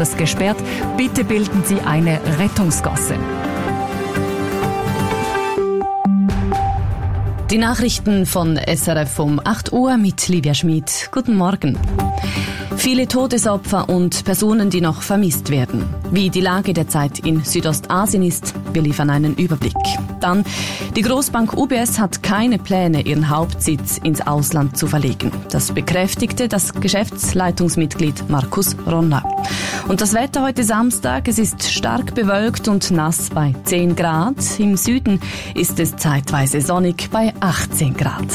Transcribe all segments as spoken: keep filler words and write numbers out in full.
weiteres gesperrt. Bitte bilden Sie eine Rettungsgasse. Die Nachrichten von S R F um acht Uhr mit Livia Schmid. Guten Morgen. Viele Todesopfer und Personen, die noch vermisst werden. Wie die Lage derzeit in Südostasien ist, wir liefern einen Überblick. Dann, die Großbank U B S hat keine Pläne, ihren Hauptsitz ins Ausland zu verlegen. Das bekräftigte das Geschäftsleitungsmitglied Markus Ronner. Und das Wetter heute Samstag, es ist stark bewölkt und nass bei zehn Grad. Im Süden ist es zeitweise sonnig bei achtzehn Grad.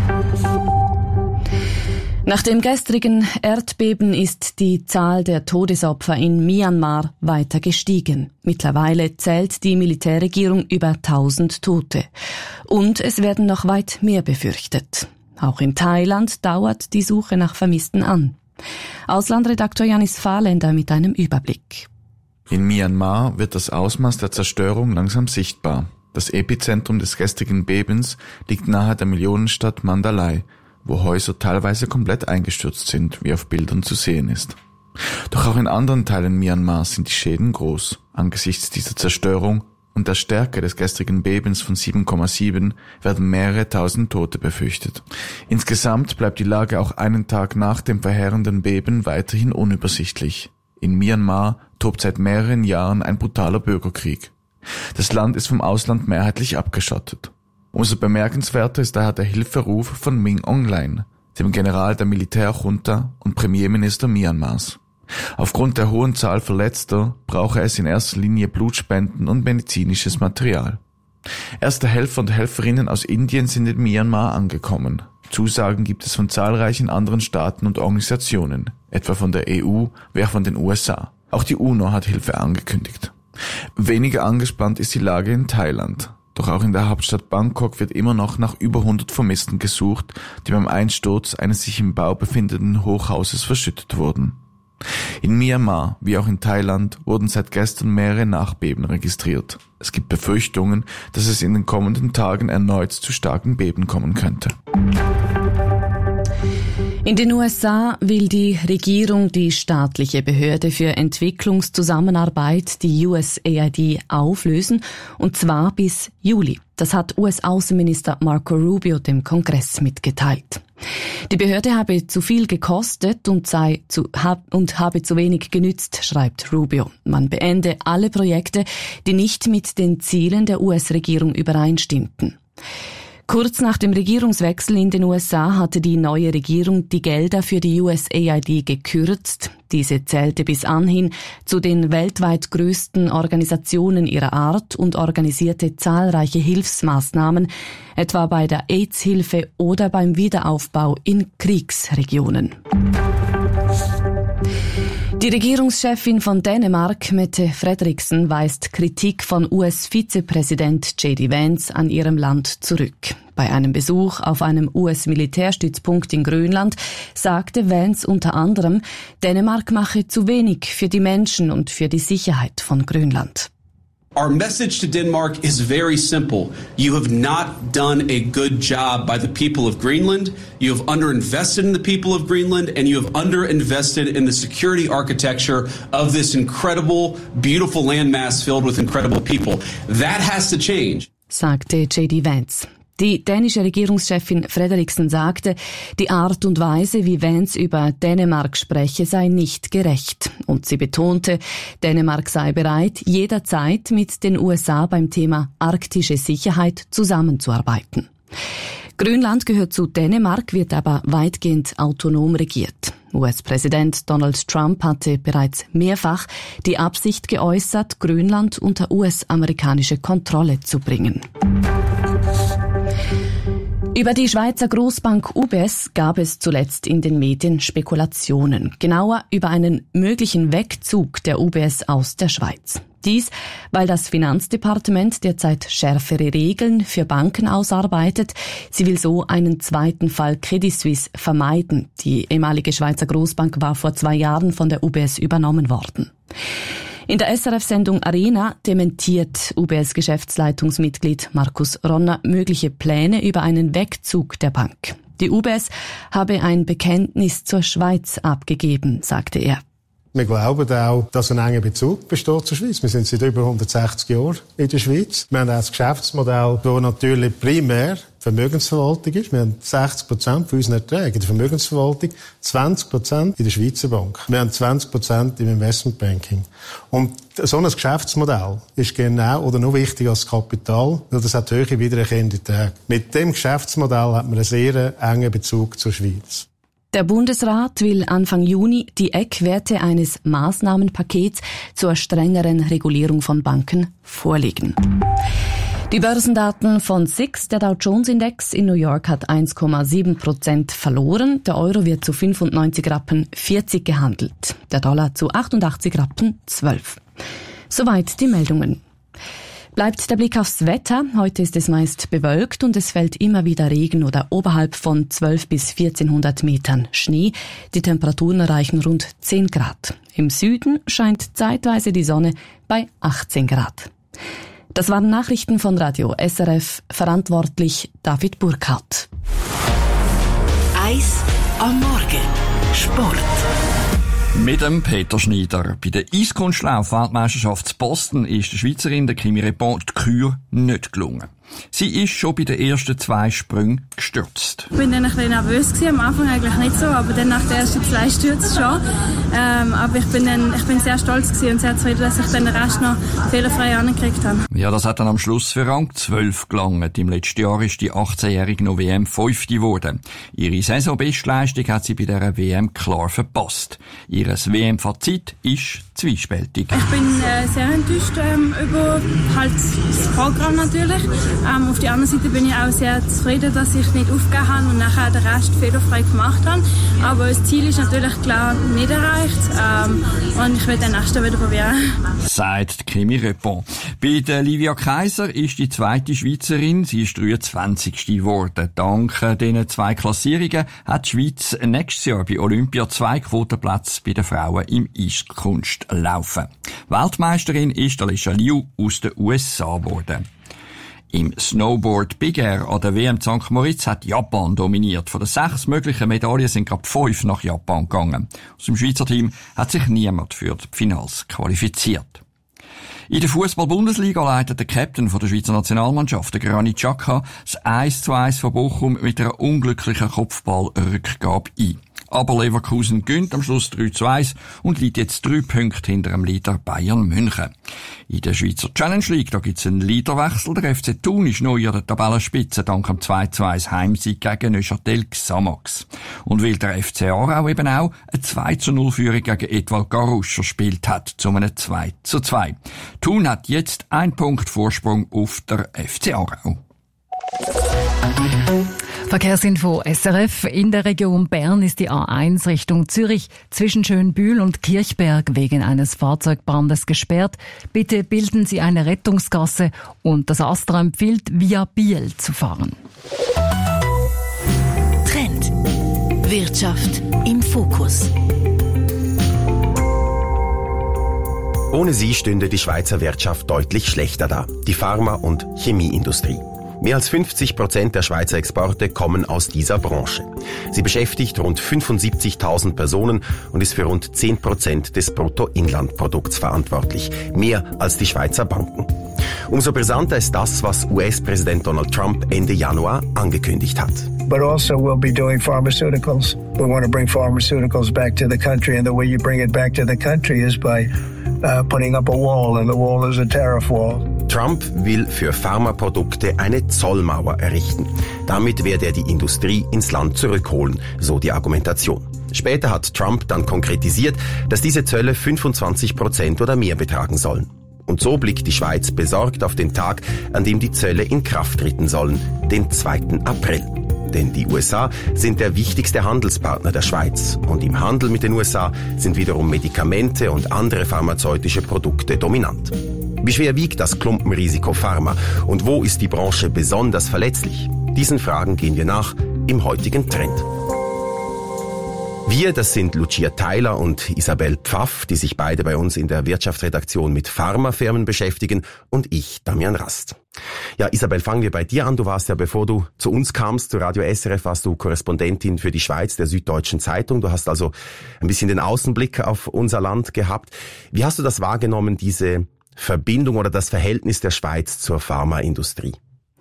Nach dem gestrigen Erdbeben ist die Zahl der Todesopfer in Myanmar weiter gestiegen. Mittlerweile zählt die Militärregierung über tausend Tote. Und es werden noch weit mehr befürchtet. Auch in Thailand dauert die Suche nach Vermissten an. Auslandredaktor Janis Fahrländer mit einem Überblick. In Myanmar wird das Ausmaß der Zerstörung langsam sichtbar. Das Epizentrum des gestrigen Bebens liegt nahe der Millionenstadt Mandalay, wo Häuser teilweise komplett eingestürzt sind, wie auf Bildern zu sehen ist. Doch auch in anderen Teilen Myanmars sind die Schäden groß. Angesichts dieser Zerstörung und der Stärke des gestrigen Bebens von sieben Komma sieben werden mehrere tausend Tote befürchtet. Insgesamt bleibt die Lage auch einen Tag nach dem verheerenden Beben weiterhin unübersichtlich. In Myanmar tobt seit mehreren Jahren ein brutaler Bürgerkrieg. Das Land ist vom Ausland mehrheitlich abgeschottet. Umso bemerkenswerter ist daher der Hilferuf von Min Aung Hlaing, dem General der Militärjunta und Premierminister Myanmars. Aufgrund der hohen Zahl Verletzter brauche es in erster Linie Blutspenden und medizinisches Material. Erste Helfer und Helferinnen aus Indien sind in Myanmar angekommen. Zusagen gibt es von zahlreichen anderen Staaten und Organisationen, etwa von der E U wie auch von den U S A. Auch die UNO hat Hilfe angekündigt. Weniger angespannt ist die Lage in Thailand. Doch auch in der Hauptstadt Bangkok wird immer noch nach über hundert Vermissten gesucht, die beim Einsturz eines sich im Bau befindenden Hochhauses verschüttet wurden. In Myanmar wie auch in Thailand wurden seit gestern mehrere Nachbeben registriert. Es gibt Befürchtungen, dass es in den kommenden Tagen erneut zu starken Beben kommen könnte. In den U S A will die Regierung die staatliche Behörde für Entwicklungszusammenarbeit, die U S A I D, auflösen, und zwar bis Juli. Das hat U S-Außenminister Marco Rubio dem Kongress mitgeteilt. Die Behörde habe zu viel gekostet und sei zu, hab, und habe zu wenig genützt, schreibt Rubio. Man beende alle Projekte, die nicht mit den Zielen der U S-Regierung übereinstimmten. Kurz nach dem Regierungswechsel in den U S A hatte die neue Regierung die Gelder für die U S A I D gekürzt. Diese zählte bis anhin zu den weltweit größten Organisationen ihrer Art und organisierte zahlreiche Hilfsmaßnahmen, etwa bei der AIDS-Hilfe oder beim Wiederaufbau in Kriegsregionen. Die Regierungschefin von Dänemark, Mette Frederiksen, weist Kritik von U S-Vizepräsident J D Vance an ihrem Land zurück. Bei einem Besuch auf einem U S-Militärstützpunkt in Grönland sagte Vance unter anderem, Dänemark mache zu wenig für die Menschen und für die Sicherheit von Grönland. Our message to Denmark is very simple. You have not done a good job by the people of Greenland. You have underinvested in the people of Greenland, and you have underinvested in the security architecture of this incredible, beautiful landmass filled with incredible people. That has to change, sagte J D Vance. Die dänische Regierungschefin Frederiksen sagte, die Art und Weise, wie Vance über Dänemark spreche, sei nicht gerecht. Und sie betonte, Dänemark sei bereit, jederzeit mit den U S A beim Thema arktische Sicherheit zusammenzuarbeiten. Grönland gehört zu Dänemark, wird aber weitgehend autonom regiert. U S-Präsident Donald Trump hatte bereits mehrfach die Absicht geäußert, Grönland unter U S-amerikanische Kontrolle zu bringen. Über die Schweizer Großbank U B S gab es zuletzt in den Medien Spekulationen, genauer über einen möglichen Wegzug der U B S aus der Schweiz. Dies, weil das Finanzdepartement derzeit schärfere Regeln für Banken ausarbeitet. Sie will so einen zweiten Fall Credit Suisse vermeiden. Die ehemalige Schweizer Großbank war vor zwei Jahren von der U B S übernommen worden. In der S R F-Sendung Arena dementiert U B S-Geschäftsleitungsmitglied Markus Ronner mögliche Pläne über einen Wegzug der Bank. Die U B S habe ein Bekenntnis zur Schweiz abgegeben, sagte er. Wir glauben auch, dass ein enger Bezug besteht zur Schweiz. Wir sind seit über hundertsechzig Jahren in der Schweiz. Wir haben auch ein Geschäftsmodell, das natürlich primär Vermögensverwaltung ist. Wir haben sechzig Prozent von unseren Erträgen in der Vermögensverwaltung, zwanzig Prozent in der Schweizer Bank. Wir haben zwanzig Prozent im Investmentbanking. Und so ein Geschäftsmodell ist genau oder noch wichtiger als Kapital, weil das hat hohe wiedererkennende Erträge. Mit dem Geschäftsmodell hat man einen sehr engen Bezug zur Schweiz. Der Bundesrat will Anfang Juni die Eckwerte eines Maßnahmenpakets zur strengeren Regulierung von Banken vorlegen. Die Börsendaten von S I X, der Dow Jones Index in New York, hat eins Komma sieben Prozent verloren. Der Euro wird zu fünfundneunzig Rappen vierzig gehandelt. Der Dollar zu achtundachtzig Rappen zwölf. Soweit die Meldungen. Bleibt der Blick aufs Wetter. Heute ist es meist bewölkt und es fällt immer wieder Regen oder oberhalb von zwölf bis vierzehnhundert Metern Schnee. Die Temperaturen erreichen rund zehn Grad. Im Süden scheint zeitweise die Sonne bei achtzehn Grad. Das waren Nachrichten von Radio S R F, verantwortlich David Burkhardt. Eis am Morgen. Sport. Mit dem Peter Schneider. Bei der Eiskunstlauf-Weltmeisterschaft zu Boston ist der Schweizerin der Kimi Reppon die Kür nicht gelungen. Sie ist schon bei den ersten zwei Sprüngen gestürzt. Ich war dann ein bisschen nervös gewesen, am Anfang eigentlich nicht so, aber dann nach den ersten zwei Stürzen schon. Ähm, aber ich bin, dann, ich bin sehr stolz gewesen und sehr zufrieden, dass ich dann den Rest noch fehlerfrei angekriegt habe. Ja, das hat dann am Schluss für Rang zwölf gelangt. Im letzten Jahr ist die achtzehnjährige noch W M Fünfte geworden. Ihre Saisonbestleistung hat sie bei dieser W M klar verpasst. Ihres W M-Fazit ist zwiespältig. Ich bin äh, sehr enttäuscht ähm, über halt das Programm natürlich. Ähm, auf der anderen Seite bin ich auch sehr zufrieden, dass ich nicht aufgegeben habe und nachher den Rest fehlerfrei gemacht habe. Aber das Ziel ist natürlich klar nicht erreicht ähm, und ich werde den nächsten wieder probieren. Sagt Kimi Reppon. Bei der Livia Kaiser ist die zweite Schweizerin, sie ist dreiundzwanzigste geworden. Dank diesen zwei Klassierungen hat die Schweiz nächstes Jahr bei Olympia zwei Quotenplätze bei den Frauen im Eiskunstlaufen. Weltmeisterin ist Alicia Liu aus den U S A geworden. Im Snowboard Big Air an der W M Sankt Moritz hat Japan dominiert. Von den sechs möglichen Medaillen sind gerade fünf nach Japan gegangen. Aus dem Schweizer Team hat sich niemand für die Finals qualifiziert. In der Fußball-Bundesliga leitet der Captain von der Schweizer Nationalmannschaft, der Granit Xhaka, das eins zu eins von Bochum mit einer unglücklichen Kopfballrückgabe ein. Aber Leverkusen gewinnt am Schluss drei zu eins und liegt jetzt drei Punkte hinter dem Leader Bayern München. In der Schweizer Challenge League, da gibt's einen Leaderwechsel. Der F C Thun ist neu an der Tabellenspitze dank dem zwei zu eins Heimsieg gegen Neuchâtel Xamax. Und weil der F C Aarau eben auch eine zwei zu null Führung gegen Etoile Carouge verspielt hat, zu einem zwei zu zwei. Thun hat jetzt einen Punkt Vorsprung auf der F C Aarau. Verkehrsinfo S R F. In der Region Bern ist die A eins Richtung Zürich zwischen Schönbühl und Kirchberg wegen eines Fahrzeugbrandes gesperrt. Bitte bilden Sie eine Rettungsgasse und das Astra empfiehlt, via Biel zu fahren. Trend. Wirtschaft im Fokus. Ohne sie stünde die Schweizer Wirtschaft deutlich schlechter da. Die Pharma- und Chemieindustrie. Mehr als fünfzig Prozent der Schweizer Exporte kommen aus dieser Branche. Sie beschäftigt rund fünfundsiebzigtausend Personen und ist für rund zehn Prozent des Bruttoinlandprodukts verantwortlich. Mehr als die Schweizer Banken. Umso brisanter ist das, was U S-Präsident Donald Trump Ende Januar angekündigt hat. But also we'll be doing pharmaceuticals. We want to bring pharmaceuticals back to the country, and the way you bring it back to the country is by uh, putting up a wall, and the wall is a tariff wall. Trump will für Pharmaprodukte eine Zollmauer errichten. Damit werde er die Industrie ins Land zurückholen, so die Argumentation. Später hat Trump dann konkretisiert, dass diese Zölle fünfundzwanzig Prozent oder mehr betragen sollen. Und so blickt die Schweiz besorgt auf den Tag, an dem die Zölle in Kraft treten sollen, den zweiten April. Denn die U S A sind der wichtigste Handelspartner der Schweiz. Und im Handel mit den U S A sind wiederum Medikamente und andere pharmazeutische Produkte dominant. Wie schwer wiegt das Klumpenrisiko Pharma und wo ist die Branche besonders verletzlich? Diesen Fragen gehen wir nach im heutigen Trend. Wir, das sind Lucia Theiler und Isabel Pfaff, die sich beide bei uns in der Wirtschaftsredaktion mit Pharmafirmen beschäftigen, und ich, Damian Rast. Ja, Isabel, fangen wir bei dir an. Du warst ja, bevor du zu uns kamst, zu Radio S R F, warst du Korrespondentin für die Schweiz der Süddeutschen Zeitung. Du hast also ein bisschen den Außenblick auf unser Land gehabt. Wie hast du das wahrgenommen, diese Verbindung oder das Verhältnis der Schweiz zur Pharmaindustrie?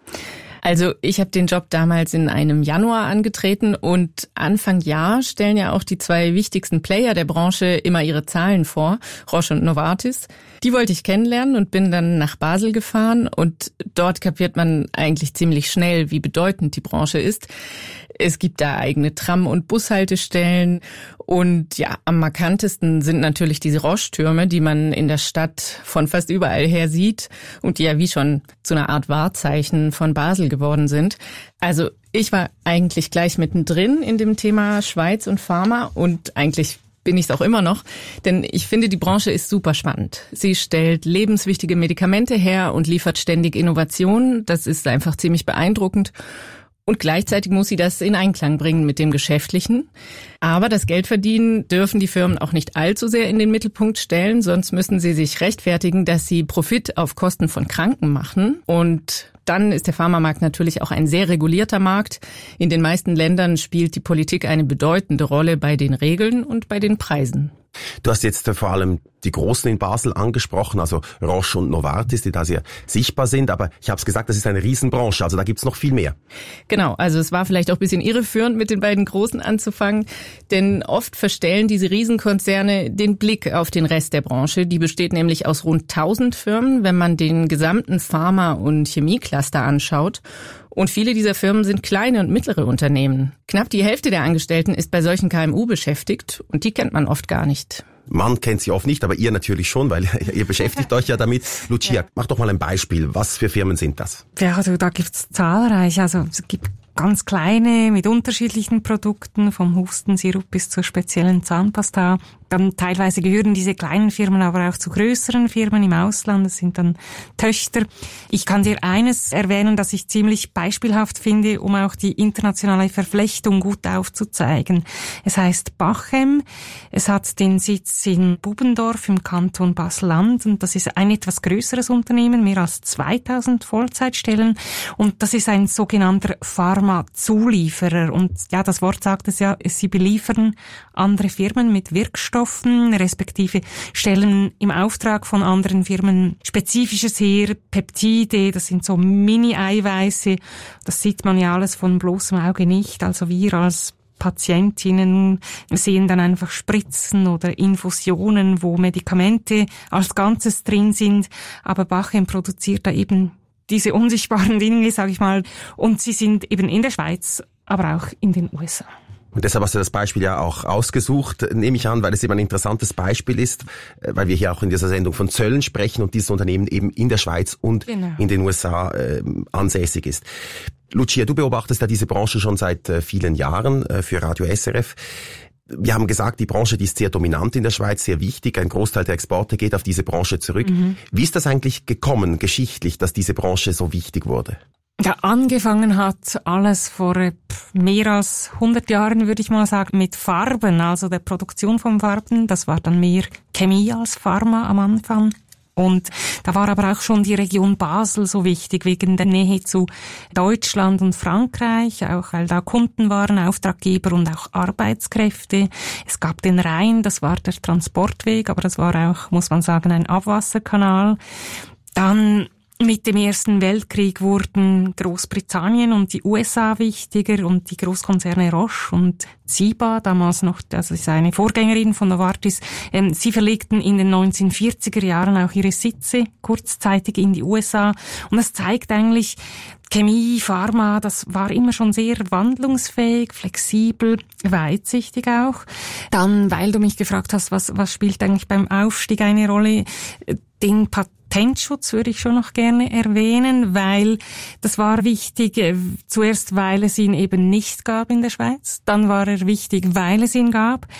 Also ich habe den Job damals in einem Januar angetreten und Anfang Jahr stellen ja auch die zwei wichtigsten Player der Branche immer ihre Zahlen vor, Roche und Novartis. Die wollte ich kennenlernen und bin dann nach Basel gefahren und dort kapiert man eigentlich ziemlich schnell, wie bedeutend die Branche ist. Es gibt da eigene Tram- und Bushaltestellen und ja, am markantesten sind natürlich diese Roche-Türme, die man in der Stadt von fast überall her sieht und die ja wie schon zu einer Art Wahrzeichen von Basel geworden sind. Also ich war eigentlich gleich mittendrin in dem Thema Schweiz und Pharma und eigentlich bin ich es auch immer noch, denn ich finde, die Branche ist super spannend. Sie stellt lebenswichtige Medikamente her und liefert ständig Innovationen. Das ist einfach ziemlich beeindruckend. Und gleichzeitig muss sie das in Einklang bringen mit dem Geschäftlichen. Aber das Geldverdienen dürfen die Firmen auch nicht allzu sehr in den Mittelpunkt stellen, sonst müssen sie sich rechtfertigen, dass sie Profit auf Kosten von Kranken machen. Und dann ist der Pharmamarkt natürlich auch ein sehr regulierter Markt. In den meisten Ländern spielt die Politik eine bedeutende Rolle bei den Regeln und bei den Preisen. Du hast jetzt vor allem die Großen in Basel angesprochen, also Roche und Novartis, die da sehr sichtbar sind. Aber ich habe es gesagt, das ist eine Riesenbranche, also da gibt's noch viel mehr. Genau, also es war vielleicht auch ein bisschen irreführend, mit den beiden Großen anzufangen. Denn oft verstellen diese Riesenkonzerne den Blick auf den Rest der Branche. Die besteht nämlich aus rund tausend Firmen, wenn man den gesamten Pharma- und Chemiecluster anschaut. Und viele dieser Firmen sind kleine und mittlere Unternehmen. Knapp die Hälfte der Angestellten ist bei solchen K M U beschäftigt und die kennt man oft gar nicht. Man kennt sie oft nicht, aber ihr natürlich schon, weil ihr beschäftigt euch ja damit. Lucia, ja. Mach doch mal ein Beispiel. Was für Firmen sind das? Ja, also da gibt's zahlreich. Also es gibt ganz kleine mit unterschiedlichen Produkten, vom Hustensirup bis zur speziellen Zahnpasta. Dann teilweise gehören diese kleinen Firmen aber auch zu größeren Firmen im Ausland. Das sind dann Töchter. Ich kann dir eines erwähnen, das ich ziemlich beispielhaft finde, um auch die internationale Verflechtung gut aufzuzeigen. Es heißt Bachem. Es hat den Sitz in Bubendorf im Kanton Basel-Land und das ist ein etwas größeres Unternehmen, mehr als zweitausend Vollzeitstellen und das ist ein sogenannter Pharma-Zulieferer und ja, das Wort sagt es ja, sie beliefern andere Firmen mit Wirkstoffen, respektive stellen im Auftrag von anderen Firmen Spezifisches her, Peptide, das sind so Mini-Eiweiße, das sieht man ja alles von bloßem Auge nicht, also wir als Patientinnen sehen dann einfach Spritzen oder Infusionen, wo Medikamente als Ganzes drin sind, aber Bachem produziert da eben diese unsichtbaren Dinge, sage ich mal, und sie sind eben in der Schweiz, aber auch in den U S A. Und deshalb hast du das Beispiel ja auch ausgesucht, nehme ich an, weil es eben ein interessantes Beispiel ist, weil wir hier auch in dieser Sendung von Zöllen sprechen und dieses Unternehmen eben in der Schweiz und genau. in den U S A äh, ansässig ist. Lucia, du beobachtest ja diese Branche schon seit äh, vielen Jahren äh, für Radio S R F. Wir haben gesagt, die Branche, die ist sehr dominant in der Schweiz, sehr wichtig. Ein Großteil der Exporte geht auf diese Branche zurück. Mhm. Wie ist das eigentlich gekommen, geschichtlich, dass diese Branche so wichtig wurde? Ja, angefangen hat alles vor mehr als hundert Jahren, würde ich mal sagen, mit Farben, also der Produktion von Farben. Das war dann mehr Chemie als Pharma am Anfang. Und da war aber auch schon die Region Basel so wichtig, wegen der Nähe zu Deutschland und Frankreich, auch weil da Kunden waren, Auftraggeber und auch Arbeitskräfte. Es gab den Rhein, das war der Transportweg, aber das war auch, muss man sagen, ein Abwasserkanal. Dann mit dem Ersten Weltkrieg wurden Großbritannien und die U S A wichtiger und die Großkonzerne Roche und Ciba, damals noch, das ist eine Vorgängerin von Novartis, ähm, sie verlegten in den neunzehnhundertvierziger Jahren auch ihre Sitze kurzzeitig in die U S A und das zeigt eigentlich, Chemie, Pharma, das war immer schon sehr wandlungsfähig, flexibel, weitsichtig auch. Dann, weil du mich gefragt hast, was, was spielt eigentlich beim Aufstieg eine Rolle, den Patentschutz würde ich schon noch gerne erwähnen, weil das war wichtig, zuerst weil es ihn eben nicht gab in der Schweiz, dann war er wichtig, weil es ihn gab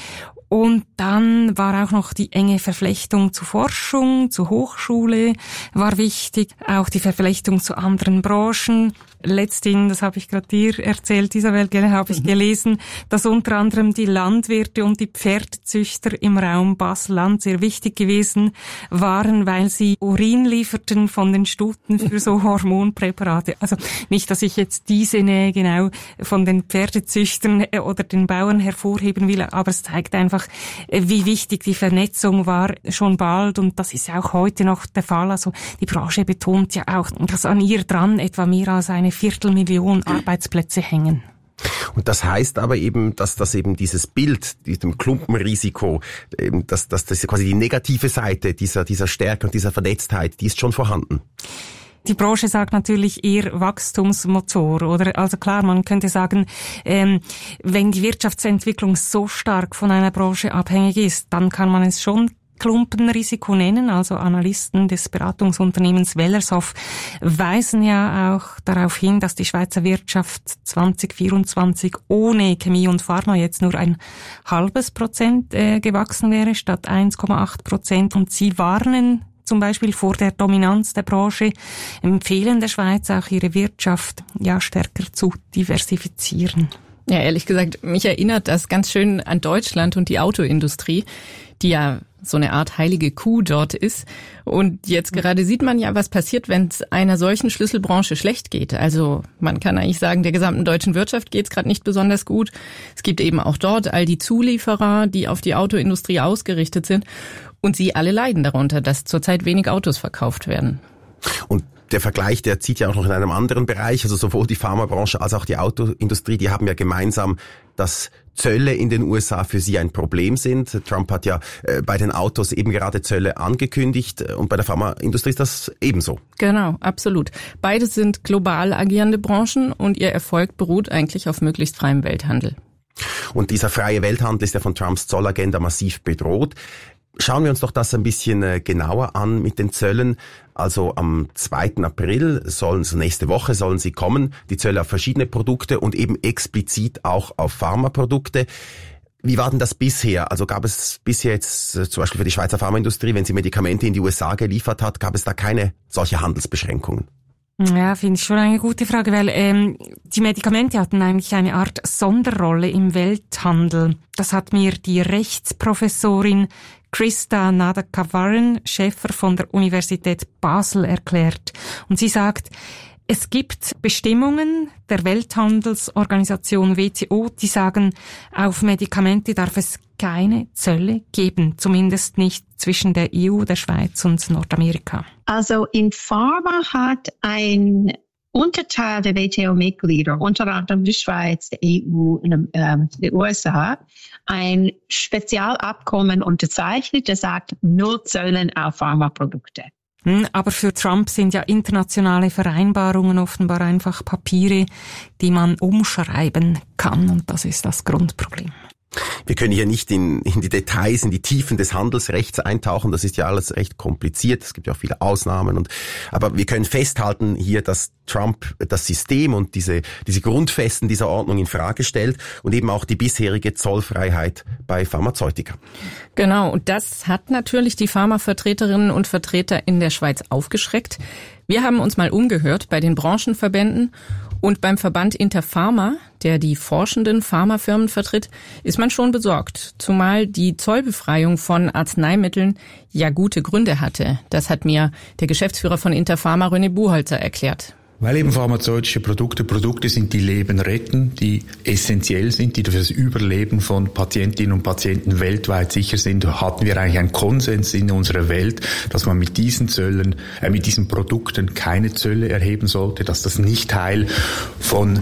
Und dann war auch noch die enge Verflechtung zu Forschung, zu Hochschule war wichtig, auch die Verflechtung zu anderen Branchen. Letzthin, das habe ich gerade dir erzählt, Isabel, habe ich gelesen, dass unter anderem die Landwirte und die Pferdezüchter im Raum Basel-Land sehr wichtig gewesen waren, weil sie Urin lieferten von den Stuten für so Hormonpräparate. Also nicht, dass ich jetzt diese Nähe genau von den Pferdezüchtern oder den Bauern hervorheben will, aber es zeigt einfach, wie wichtig die Vernetzung war schon bald, und das ist auch heute noch der Fall. Also die Branche betont ja auch, dass an ihr dran etwa mehr als eine Viertelmillion Arbeitsplätze hängen. Und das heißt aber eben, dass das eben dieses Bild, diesem Klumpenrisiko, eben, dass, dass das quasi die negative Seite dieser, dieser Stärke und dieser Vernetztheit, die ist schon vorhanden. Die Branche sagt natürlich eher Wachstumsmotor, oder? Also klar, man könnte sagen, ähm, wenn die Wirtschaftsentwicklung so stark von einer Branche abhängig ist, dann kann man es schon Klumpenrisiko nennen. Also Analysten des Beratungsunternehmens Wellershoff weisen ja auch darauf hin, dass die Schweizer Wirtschaft zwanzig vierundzwanzig ohne Chemie und Pharma jetzt nur ein halbes Prozent äh, gewachsen wäre, statt eins Komma acht Prozent. Und sie warnen zum Beispiel vor der Dominanz der Branche, empfehlen der Schweiz auch ihre Wirtschaft ja stärker zu diversifizieren. Ja, ehrlich gesagt, mich erinnert das ganz schön an Deutschland und die Autoindustrie, die ja so eine Art heilige Kuh dort ist. Und jetzt gerade sieht man ja, was passiert, wenn es einer solchen Schlüsselbranche schlecht geht. Also man kann eigentlich sagen, der gesamten deutschen Wirtschaft geht es gerade nicht besonders gut. Es gibt eben auch dort all die Zulieferer, die auf die Autoindustrie ausgerichtet sind. Und sie alle leiden darunter, dass zurzeit wenig Autos verkauft werden. Und der Vergleich, der zieht ja auch noch in einem anderen Bereich, also sowohl die Pharmabranche als auch die Autoindustrie, die haben ja gemeinsam, dass Zölle in den U S A für sie ein Problem sind. Trump hat ja äh, bei den Autos eben gerade Zölle angekündigt, und bei der Pharmaindustrie ist das ebenso. Genau, absolut. Beide sind global agierende Branchen und ihr Erfolg beruht eigentlich auf möglichst freiem Welthandel. Und dieser freie Welthandel ist ja von Trumps Zollagenda massiv bedroht. Schauen wir uns doch das ein bisschen genauer an mit den Zöllen. Also am zweiten April sollen, also nächste Woche sollen sie kommen, die Zölle auf verschiedene Produkte und eben explizit auch auf Pharmaprodukte. Wie war denn das bisher? Also gab es bisher jetzt zum Beispiel für die Schweizer Pharmaindustrie, wenn sie Medikamente in die U S A geliefert hat, gab es da keine solche Handelsbeschränkungen? Ja, finde ich schon eine gute Frage, weil ähm, die Medikamente hatten eigentlich eine Art Sonderrolle im Welthandel. Das hat mir die Rechtsprofessorin Christa Nadakawaran-Schäfer von der Universität Basel erklärt. Und sie sagt, es gibt Bestimmungen der Welthandelsorganisation W T O, die sagen, auf Medikamente darf es keine Zölle geben, zumindest nicht zwischen der E U, der Schweiz und Nordamerika. Also in Pharma hat ein Unterteil der W T O-Mitglieder, unter anderem die Schweiz, die E U und ähm, die U S A, ein Spezialabkommen unterzeichnet, das sagt null Zöllen auf Pharmaprodukte. Aber für Trump sind ja internationale Vereinbarungen offenbar einfach Papiere, die man umschreiben kann, und das ist das Grundproblem. Wir können hier nicht in, in die Details, in die Tiefen des Handelsrechts eintauchen. Das ist ja alles recht kompliziert. Es gibt ja auch viele Ausnahmen. Und, aber wir können festhalten hier, dass Trump das System und diese, diese Grundfesten dieser Ordnung in Frage stellt und eben auch die bisherige Zollfreiheit bei Pharmazeutika. Genau. Und das hat natürlich die Pharmavertreterinnen und Vertreter in der Schweiz aufgeschreckt. Wir haben uns mal umgehört bei den Branchenverbänden. Und beim Verband Interpharma, der die forschenden Pharmafirmen vertritt, ist man schon besorgt. Zumal die Zollbefreiung von Arzneimitteln ja gute Gründe hatte. Das hat mir der Geschäftsführer von Interpharma, René Buchholzer, erklärt. Weil eben pharmazeutische Produkte Produkte sind, die Leben retten, die essentiell sind, die für das Überleben von Patientinnen und Patienten weltweit sicher sind, hatten wir eigentlich einen Konsens in unserer Welt, dass man mit diesen Zöllen, äh, mit diesen Produkten keine Zölle erheben sollte, dass das nicht Teil von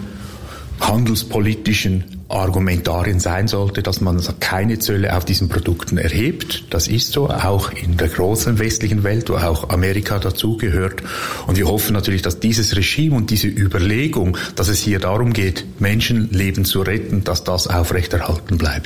handelspolitischen Argumentarien sein sollte, dass man keine Zölle auf diesen Produkten erhebt. Das ist so, auch in der großen westlichen Welt, wo auch Amerika dazugehört. Und wir hoffen natürlich, dass dieses Regime und diese Überlegung, dass es hier darum geht, Menschenleben zu retten, dass das aufrechterhalten bleibt.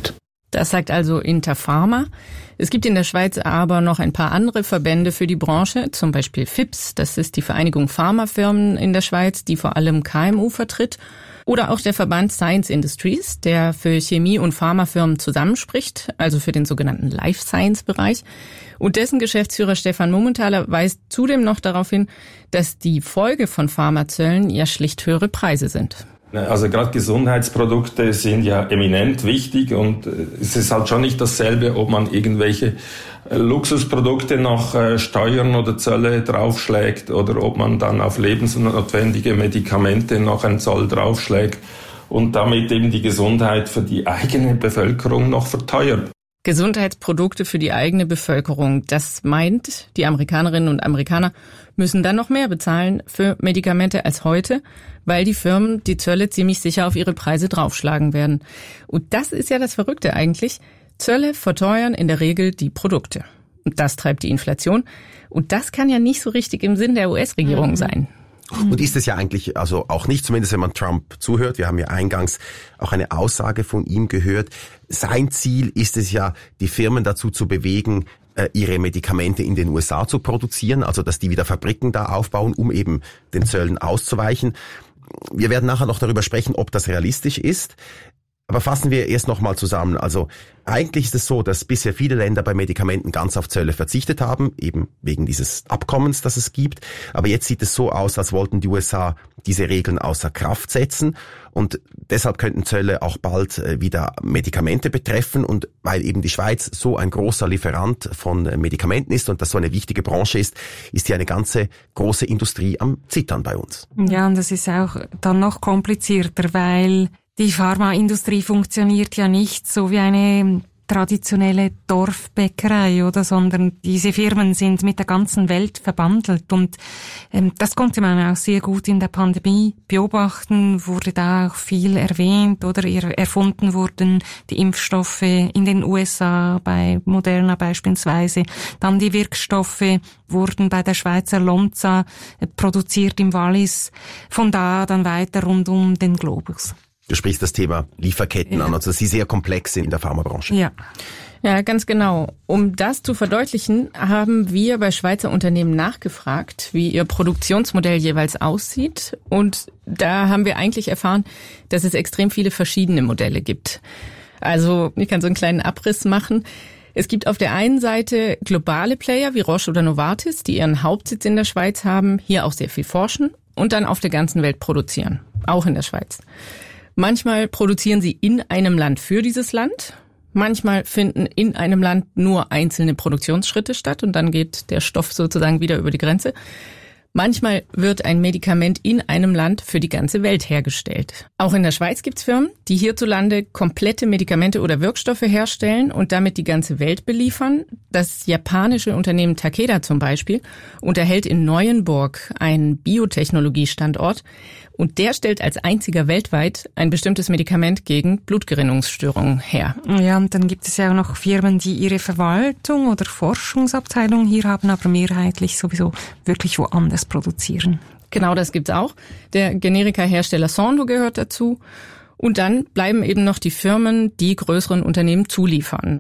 Das sagt also Interpharma. Es gibt in der Schweiz aber noch ein paar andere Verbände für die Branche, zum Beispiel F I P S, das ist die Vereinigung Pharmafirmen in der Schweiz, die vor allem K M U vertritt. Oder auch der Verband Science Industries, der für Chemie- und Pharmafirmen zusammenspricht, also für den sogenannten Life Science-Bereich. Und dessen Geschäftsführer Stefan Mumenthaler weist zudem noch darauf hin, dass die Folge von Pharmazöllen ja schlicht höhere Preise sind. Also gerade Gesundheitsprodukte sind ja eminent wichtig und es ist halt schon nicht dasselbe, ob man irgendwelche Luxusprodukte noch Steuern oder Zölle draufschlägt oder ob man dann auf lebensnotwendige Medikamente noch einen Zoll draufschlägt und damit eben die Gesundheit für die eigene Bevölkerung noch verteuert. Gesundheitsprodukte für die eigene Bevölkerung. Das meint, die Amerikanerinnen und Amerikaner müssen dann noch mehr bezahlen für Medikamente als heute, weil die Firmen die Zölle ziemlich sicher auf ihre Preise draufschlagen werden. Und das ist ja das Verrückte eigentlich. Zölle verteuern in der Regel die Produkte. Und das treibt die Inflation. Und das kann ja nicht so richtig im Sinn der U S-Regierung mhm. sein. Und ist es ja eigentlich, also auch nicht, zumindest wenn man Trump zuhört, wir haben ja eingangs auch eine Aussage von ihm gehört, sein Ziel ist es ja, die Firmen dazu zu bewegen, ihre Medikamente in den U S A zu produzieren, also dass die wieder Fabriken da aufbauen, um eben den Zöllen auszuweichen. Wir werden nachher noch darüber sprechen, ob das realistisch ist. Aber fassen wir erst nochmal zusammen. Also eigentlich ist es so, dass bisher viele Länder bei Medikamenten ganz auf Zölle verzichtet haben, eben wegen dieses Abkommens, das es gibt. Aber jetzt sieht es so aus, als wollten die U S A diese Regeln außer Kraft setzen. Und deshalb könnten Zölle auch bald wieder Medikamente betreffen. Und weil eben die Schweiz so ein großer Lieferant von Medikamenten ist und das so eine wichtige Branche ist, ist hier eine ganze große Industrie am Zittern bei uns. Ja, und das ist auch dann noch komplizierter, weil die Pharmaindustrie funktioniert ja nicht so wie eine traditionelle Dorfbäckerei, oder, sondern diese Firmen sind mit der ganzen Welt verbandelt und ähm, das konnte man auch sehr gut in der Pandemie beobachten, wurde da auch viel erwähnt, oder erfunden wurden die Impfstoffe in den U S A bei Moderna beispielsweise, dann die Wirkstoffe wurden bei der Schweizer Lonza äh, produziert im Wallis, von da dann weiter rund um den Globus. Du sprichst das Thema Lieferketten ja. an, also dass sie sehr komplex sind in der Pharmabranche. Ja. Ja, ganz genau. Um das zu verdeutlichen, haben wir bei Schweizer Unternehmen nachgefragt, wie ihr Produktionsmodell jeweils aussieht. Und da haben wir eigentlich erfahren, dass es extrem viele verschiedene Modelle gibt. Also ich kann so einen kleinen Abriss machen. Es gibt auf der einen Seite globale Player wie Roche oder Novartis, die ihren Hauptsitz in der Schweiz haben, hier auch sehr viel forschen und dann auf der ganzen Welt produzieren, auch in der Schweiz. Manchmal produzieren sie in einem Land für dieses Land. Manchmal finden in einem Land nur einzelne Produktionsschritte statt und dann geht der Stoff sozusagen wieder über die Grenze. Manchmal wird ein Medikament in einem Land für die ganze Welt hergestellt. Auch in der Schweiz gibt's Firmen, die hierzulande komplette Medikamente oder Wirkstoffe herstellen und damit die ganze Welt beliefern. Das japanische Unternehmen Takeda zum Beispiel unterhält in Neuenburg einen Biotechnologiestandort und der stellt als einziger weltweit ein bestimmtes Medikament gegen Blutgerinnungsstörungen her. Ja, und dann gibt es ja auch noch Firmen, die ihre Verwaltung oder Forschungsabteilung hier haben, aber mehrheitlich sowieso wirklich woanders produzieren. Genau, das gibt's auch. Der Generika-Hersteller Sandoz gehört dazu. Und dann bleiben eben noch die Firmen, die größeren Unternehmen zuliefern.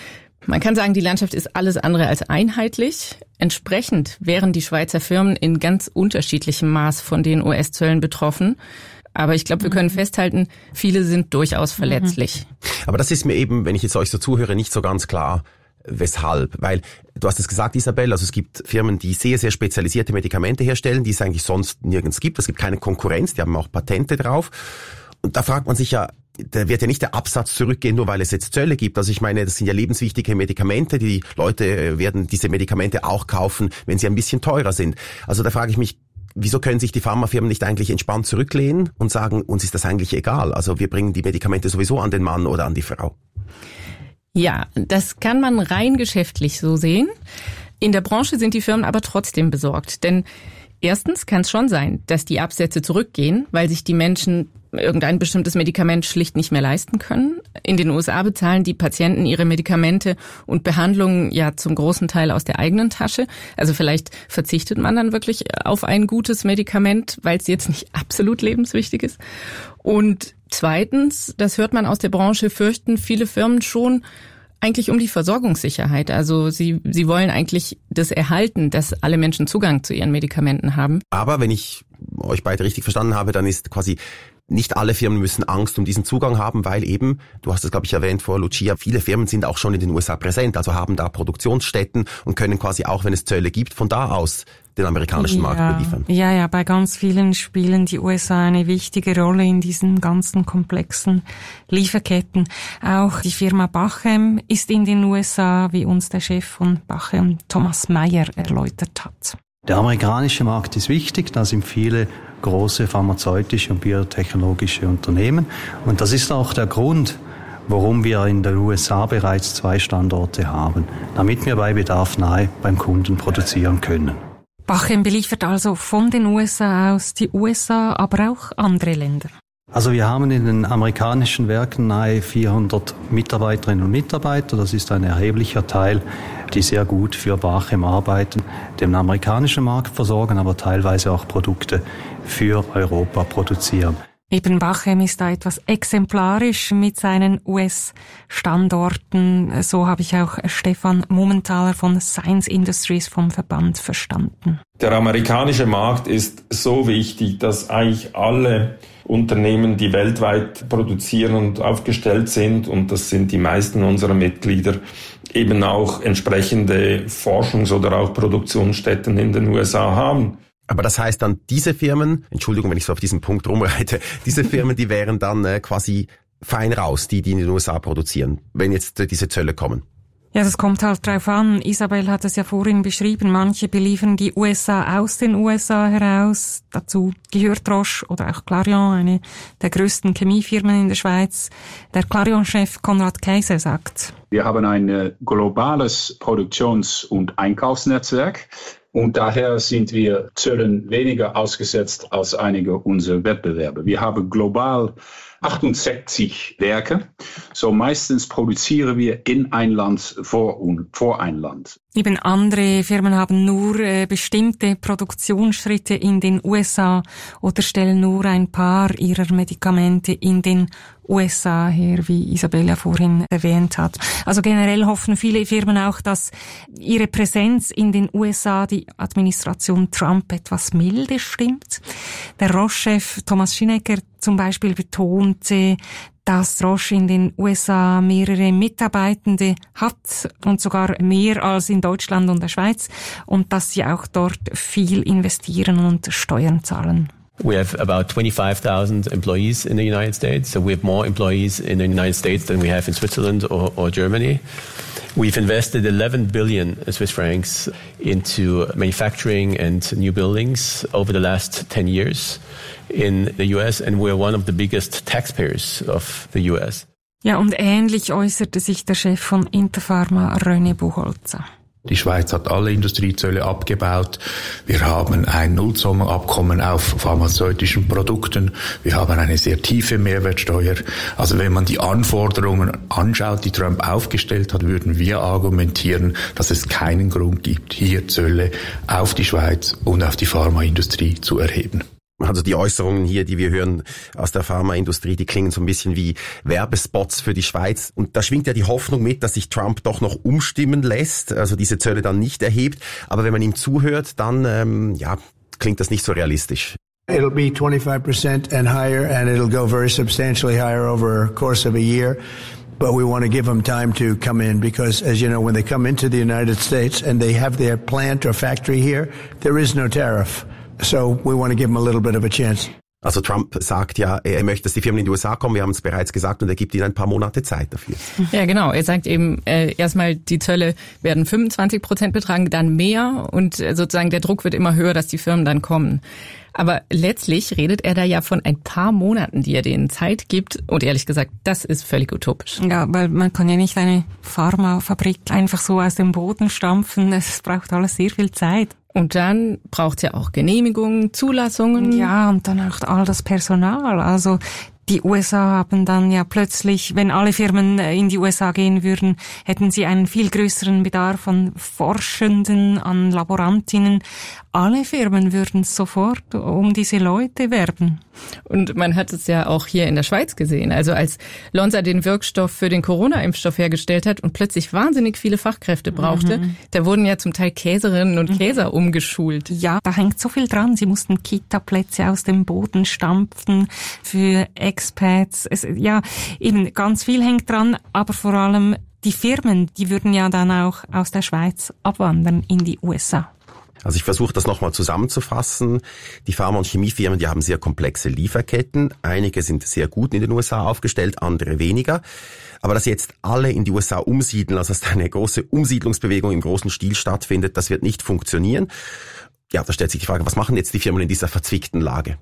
Man kann sagen, die Landschaft ist alles andere als einheitlich. Entsprechend wären die Schweizer Firmen in ganz unterschiedlichem Maß von den U S-Zöllen betroffen. Aber ich glaube, wir können festhalten, viele sind durchaus verletzlich. Aber das ist mir eben, wenn ich jetzt euch so zuhöre, nicht so ganz klar, weshalb. Weil, du hast es gesagt, Isabel, also es gibt Firmen, die sehr, sehr spezialisierte Medikamente herstellen, die es eigentlich sonst nirgends gibt. Es gibt keine Konkurrenz, die haben auch Patente drauf. Und da fragt man sich ja, da wird ja nicht der Absatz zurückgehen, nur weil es jetzt Zölle gibt. Also ich meine, das sind ja lebenswichtige Medikamente. Die Leute werden diese Medikamente auch kaufen, wenn sie ein bisschen teurer sind. Also da frage ich mich, wieso können sich die Pharmafirmen nicht eigentlich entspannt zurücklehnen und sagen, uns ist das eigentlich egal. Also wir bringen die Medikamente sowieso an den Mann oder an die Frau. Ja, das kann man rein geschäftlich so sehen. In der Branche sind die Firmen aber trotzdem besorgt. Denn erstens kann es schon sein, dass die Absätze zurückgehen, weil sich die Menschen irgendein bestimmtes Medikament schlicht nicht mehr leisten können. In den U S A bezahlen die Patienten ihre Medikamente und Behandlungen ja zum großen Teil aus der eigenen Tasche. Also vielleicht verzichtet man dann wirklich auf ein gutes Medikament, weil es jetzt nicht absolut lebenswichtig ist. Und zweitens, das hört man aus der Branche, fürchten viele Firmen schon eigentlich um die Versorgungssicherheit. Also sie, sie wollen eigentlich das erhalten, dass alle Menschen Zugang zu ihren Medikamenten haben. Aber wenn ich euch beide richtig verstanden habe, dann ist quasi nicht alle Firmen müssen Angst um diesen Zugang haben, weil eben, du hast es glaube ich erwähnt vor Lucia, viele Firmen sind auch schon in den U S A präsent, also haben da Produktionsstätten und können quasi auch, wenn es Zölle gibt, von da aus den amerikanischen ja, Markt beliefern. Ja, ja, bei ganz vielen spielen die U S A eine wichtige Rolle in diesen ganzen komplexen Lieferketten. Auch die Firma Bachem ist in den U S A, wie uns der Chef von Bachem, Thomas Meyer, erläutert hat. Der amerikanische Markt ist wichtig, da sind viele große pharmazeutische und biotechnologische Unternehmen. Und das ist auch der Grund, warum wir in den U S A bereits zwei Standorte haben, damit wir bei Bedarf nahe beim Kunden produzieren können. Bachem beliefert also von den U S A aus die U S A, aber auch andere Länder. Also wir haben in den amerikanischen Werken nahe vierhundert Mitarbeiterinnen und Mitarbeiter. Das ist ein erheblicher Teil, die sehr gut für Bachem arbeiten, den amerikanischen Markt versorgen, aber teilweise auch Produkte für Europa produzieren. Eben Bachem ist da etwas exemplarisch mit seinen U S-Standorten. So habe ich auch Stefan Mumenthaler von Science Industries vom Verband verstanden. Der amerikanische Markt ist so wichtig, dass eigentlich alle Unternehmen, die weltweit produzieren und aufgestellt sind, und das sind die meisten unserer Mitglieder, eben auch entsprechende Forschungs- oder auch Produktionsstätten in den U S A haben. Aber das heißt dann, diese Firmen, Entschuldigung, wenn ich so auf diesen Punkt rumreite, diese Firmen, die wären dann äh, quasi fein raus, die, die in den U S A produzieren, wenn jetzt äh, diese Zölle kommen. Ja, das kommt halt drauf an. Isabel hat es ja vorhin beschrieben. Manche beliefern die U S A aus den U S A heraus. Dazu gehört Roche oder auch Clarion, eine der größten Chemiefirmen in der Schweiz. Der Clarion-Chef Konrad Kaiser sagt: Wir haben ein globales Produktions- und Einkaufsnetzwerk. Und daher sind wir Zöllen weniger ausgesetzt als einige unserer Wettbewerber. Wir haben global achtundsechzig Werke. So meistens produzieren wir in ein Land vor, vor ein Land. Eben andere Firmen haben nur äh, bestimmte Produktionsschritte in den U S A oder stellen nur ein paar ihrer Medikamente in den U S A her, wie Isabella vorhin erwähnt hat. Also generell hoffen viele Firmen auch, dass ihre Präsenz in den U S A die Administration Trump etwas milder stimmt. Der Roche-Chef Thomas Schinecker zum Beispiel betonte, dass Roche in den U S A mehrere Mitarbeitende hat und sogar mehr als in Deutschland und der Schweiz und dass sie auch dort viel investieren und Steuern zahlen. We have about twenty-five thousand employees in the United States, so we have more employees in the United States than we have in Switzerland or, or Germany. We've invested eleven billion Swiss francs into manufacturing and new buildings over the last ten years in the U S, and we're one of the biggest taxpayers of the U S. Ja, und ähnlich äußerte sich der Chef von Interpharma, René Buchholzer. Die Schweiz hat alle Industriezölle abgebaut. Wir haben ein Nullsummenabkommen auf pharmazeutischen Produkten. Wir haben eine sehr tiefe Mehrwertsteuer. Also wenn man die Anforderungen anschaut, die Trump aufgestellt hat, würden wir argumentieren, dass es keinen Grund gibt, hier Zölle auf die Schweiz und auf die Pharmaindustrie zu erheben. Also die Äußerungen hier, die wir hören aus der Pharmaindustrie, die klingen so ein bisschen wie Werbespots für die Schweiz. Und da schwingt ja die Hoffnung mit, dass sich Trump doch noch umstimmen lässt, also diese Zölle dann nicht erhebt. Aber wenn man ihm zuhört, dann ähm, ja, klingt das nicht so realistisch. It'll be twenty-five percent and higher, and it'll go very substantially higher over a course of a year. But we want to give them time to come in because, as you know, when they come into the United States and they have their plant or factory here, there is no tariff. So we want to give him a little bit of a chance. Also Trump sagt ja, er möchte, dass die Firmen in die U S A kommen. Wir haben es bereits gesagt und er gibt ihnen ein paar Monate Zeit dafür. Ja, genau. Er sagt eben, äh, erstmal die Zölle werden fünfundzwanzig Prozent betragen, dann mehr und äh, sozusagen der Druck wird immer höher, dass die Firmen dann kommen. Aber letztlich redet er da ja von ein paar Monaten, die er denen Zeit gibt. Und ehrlich gesagt, das ist völlig utopisch. Ja, weil man kann ja nicht eine Pharmafabrik einfach so aus dem Boden stampfen. Es braucht alles sehr viel Zeit. Und dann braucht's ja auch Genehmigungen, Zulassungen. Ja, und dann auch all das Personal. Also Die U S A haben dann ja plötzlich, wenn alle Firmen in die U S A gehen würden, hätten sie einen viel größeren Bedarf an Forschenden, an Laborantinnen. Alle Firmen würden sofort um diese Leute werben. Und man hat es ja auch hier in der Schweiz gesehen. Also als Lonza den Wirkstoff für den Corona-Impfstoff hergestellt hat und plötzlich wahnsinnig viele Fachkräfte brauchte, mhm. da wurden ja zum Teil Käserinnen und Käser mhm. umgeschult. Ja, da hängt so viel dran. Sie mussten Kita-Plätze aus dem Boden stampfen für Expats. Es, ja, eben ganz viel hängt dran, aber vor allem die Firmen, die würden ja dann auch aus der Schweiz abwandern in die U S A. Also ich versuche das nochmal zusammenzufassen. Die Pharma- und Chemiefirmen, die haben sehr komplexe Lieferketten. Einige sind sehr gut in den U S A aufgestellt, andere weniger. Aber dass jetzt alle in die U S A umsiedeln, also dass eine große Umsiedlungsbewegung im großen Stil stattfindet, das wird nicht funktionieren. Ja, da stellt sich die Frage, was machen jetzt die Firmen in dieser verzwickten Lage?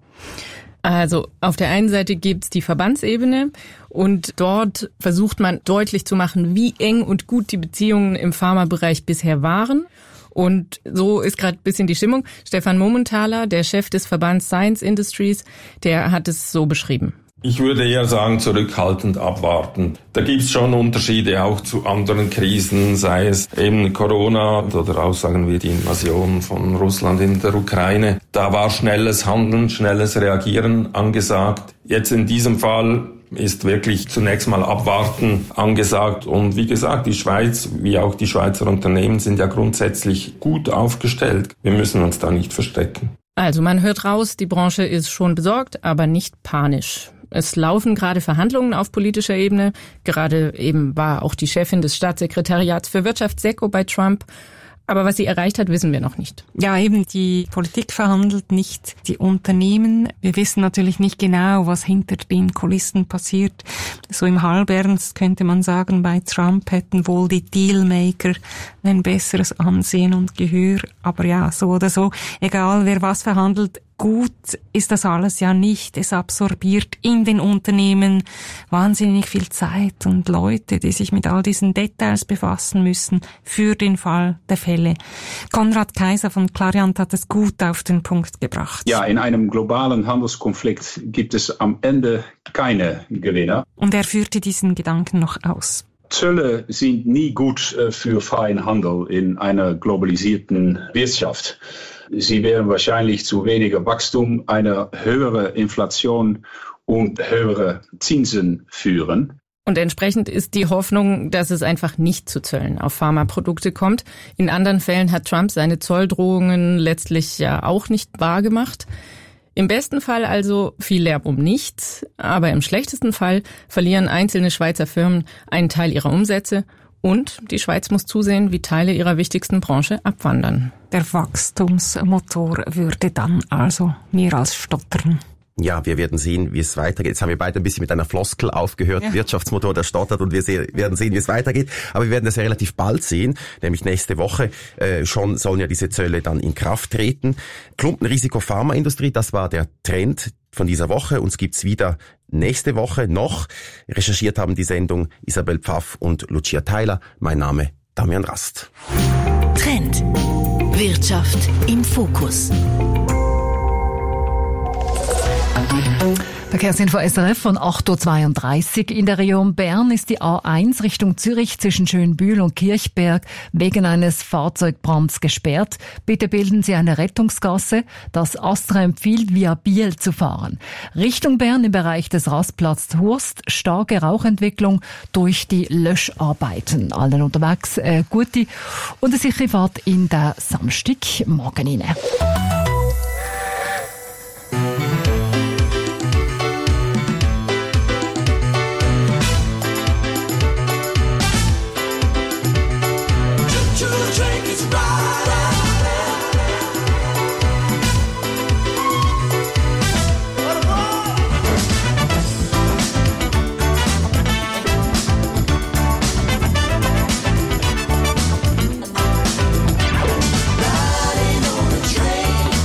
Also auf der einen Seite gibt's die Verbandsebene und dort versucht man deutlich zu machen, wie eng und gut die Beziehungen im Pharmabereich bisher waren. Und so ist gerade ein bisschen die Stimmung. Stefan Momentaler, der Chef des Verbands Science Industries, der hat es so beschrieben. Ich würde eher sagen, zurückhaltend abwarten. Da gibt's schon Unterschiede auch zu anderen Krisen, sei es eben Corona oder auch, sagen wir, die Invasion von Russland in der Ukraine. Da war schnelles Handeln, schnelles Reagieren angesagt. Jetzt in diesem Fall ist wirklich zunächst mal abwarten angesagt. Und wie gesagt, die Schweiz, wie auch die Schweizer Unternehmen, sind ja grundsätzlich gut aufgestellt. Wir müssen uns da nicht verstecken. Also man hört raus, die Branche ist schon besorgt, aber nicht panisch. Es laufen gerade Verhandlungen auf politischer Ebene. Gerade eben war auch die Chefin des Staatssekretariats für Wirtschaft SECO bei Trump. Aber was sie erreicht hat, wissen wir noch nicht. Ja, eben die Politik verhandelt, nicht die Unternehmen. Wir wissen natürlich nicht genau, was hinter den Kulissen passiert. So im Halbernst könnte man sagen, bei Trump hätten wohl die Dealmaker ein besseres Ansehen und Gehör. Aber ja, so oder so, egal wer was verhandelt, gut ist das alles ja nicht. Es absorbiert in den Unternehmen wahnsinnig viel Zeit und Leute, die sich mit all diesen Details befassen müssen für den Fall der Fälle. Konrad Kaiser von Clariant hat es gut auf den Punkt gebracht. Ja, in einem globalen Handelskonflikt gibt es am Ende keine Gewinner. Und er führte diesen Gedanken noch aus. Zölle sind nie gut für freien Handel in einer globalisierten Wirtschaft. Sie werden wahrscheinlich zu weniger Wachstum, einer höheren Inflation und höhere Zinsen führen. Und entsprechend ist die Hoffnung, dass es einfach nicht zu Zöllen auf Pharmaprodukte kommt. In anderen Fällen hat Trump seine Zolldrohungen letztlich ja auch nicht wahrgemacht. Im besten Fall also viel Lärm um nichts, aber im schlechtesten Fall verlieren einzelne Schweizer Firmen einen Teil ihrer Umsätze und die Schweiz muss zusehen, wie Teile ihrer wichtigsten Branche abwandern. Der Wachstumsmotor würde dann also mehr als stottern. Ja, wir werden sehen, wie es weitergeht. Jetzt haben wir beide ein bisschen mit einer Floskel aufgehört, ja. Wirtschaftsmotor, der stottert, und wir se- werden sehen, wie es weitergeht. Aber wir werden das ja relativ bald sehen, nämlich nächste Woche äh, schon sollen ja diese Zölle dann in Kraft treten. Klumpenrisiko Pharmaindustrie, das war der Trend von dieser Woche. Uns gibt's wieder nächste Woche noch. Recherchiert haben die Sendung Isabel Pfaff und Lucia Theiler. Mein Name Damian Rast. Trend. Wirtschaft im Fokus. Verkehrsinfo S R F von acht Uhr zweiunddreißig. In der Region Bern ist die A eins Richtung Zürich zwischen Schönbühl und Kirchberg wegen eines Fahrzeugbrands gesperrt. Bitte bilden Sie eine Rettungsgasse. Das Astra empfiehlt, via Biel zu fahren. Richtung Bern im Bereich des Rastplatz Hurst starke Rauchentwicklung durch die Löscharbeiten. Allen unterwegs äh, gute und eine sichere Fahrt in der Samstagmorgen hinein. Riding on a train.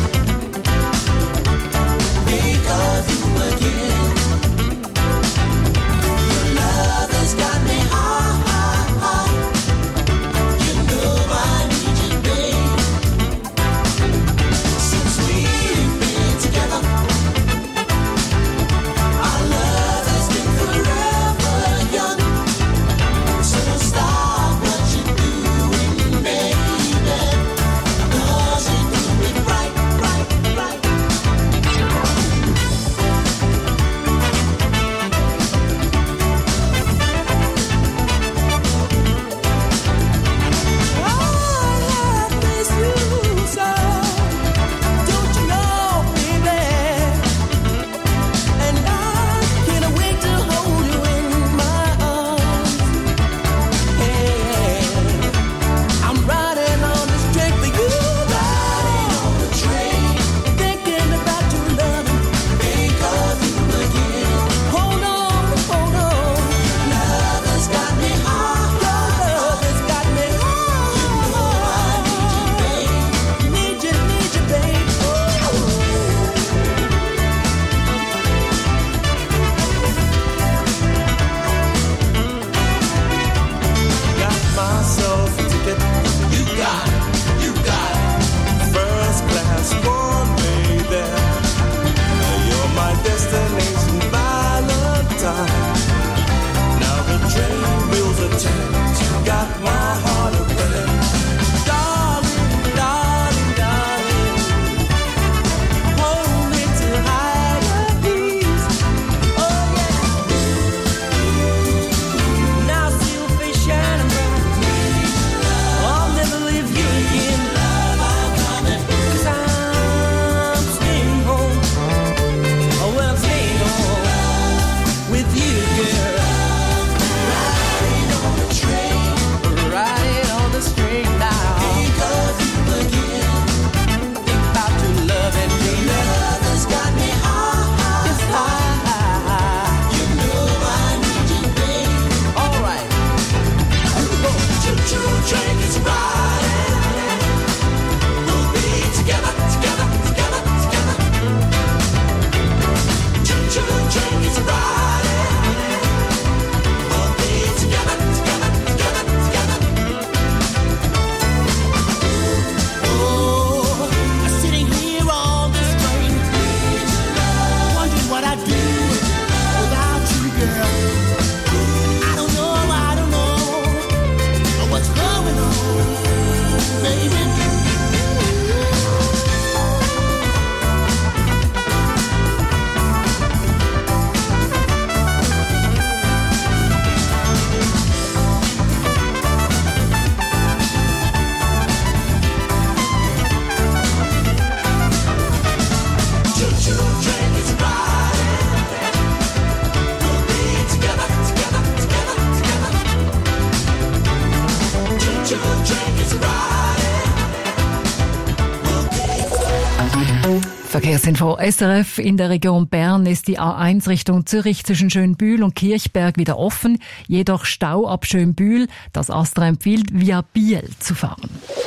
Verkehrsinfo S R F. In der Region Bern ist die A eins Richtung Zürich zwischen Schönbühl und Kirchberg wieder offen. Jedoch Stau ab Schönbühl. Das ASTRA empfiehlt, via Biel zu fahren.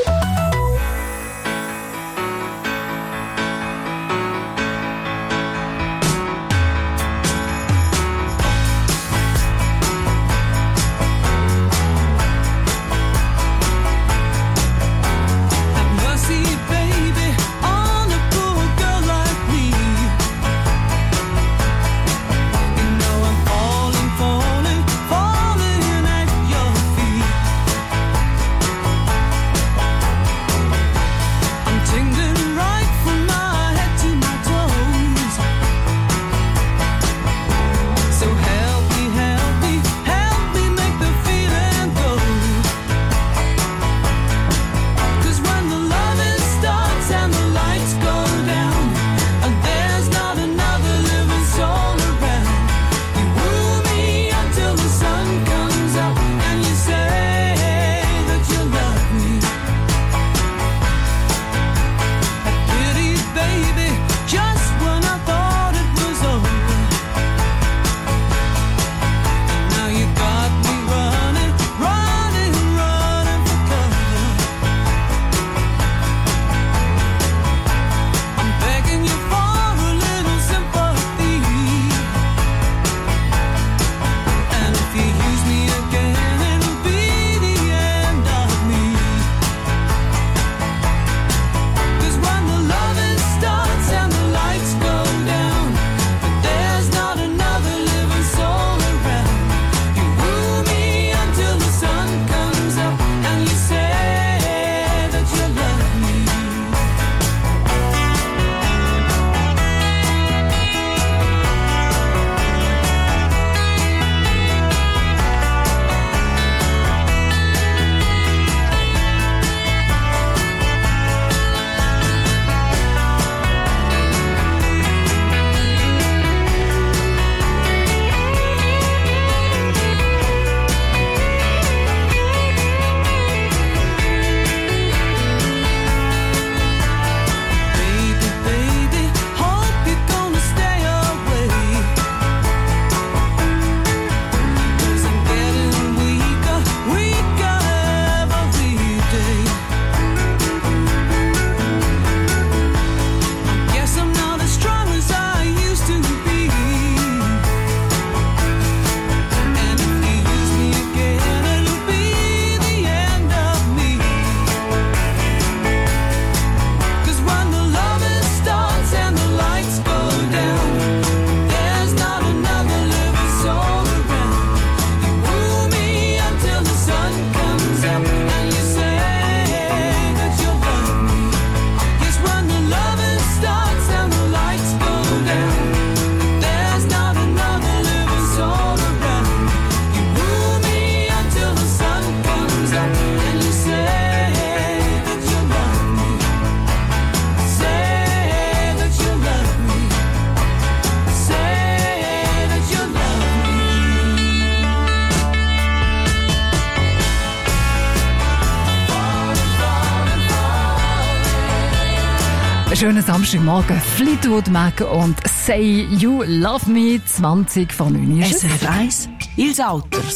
Schönen Samstagmorgen. Fleetwood Mac und Say You Love Me, zwanzig vor neun. S R F eins, Ils Auters.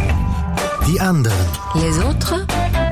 Die anderen. Les autres.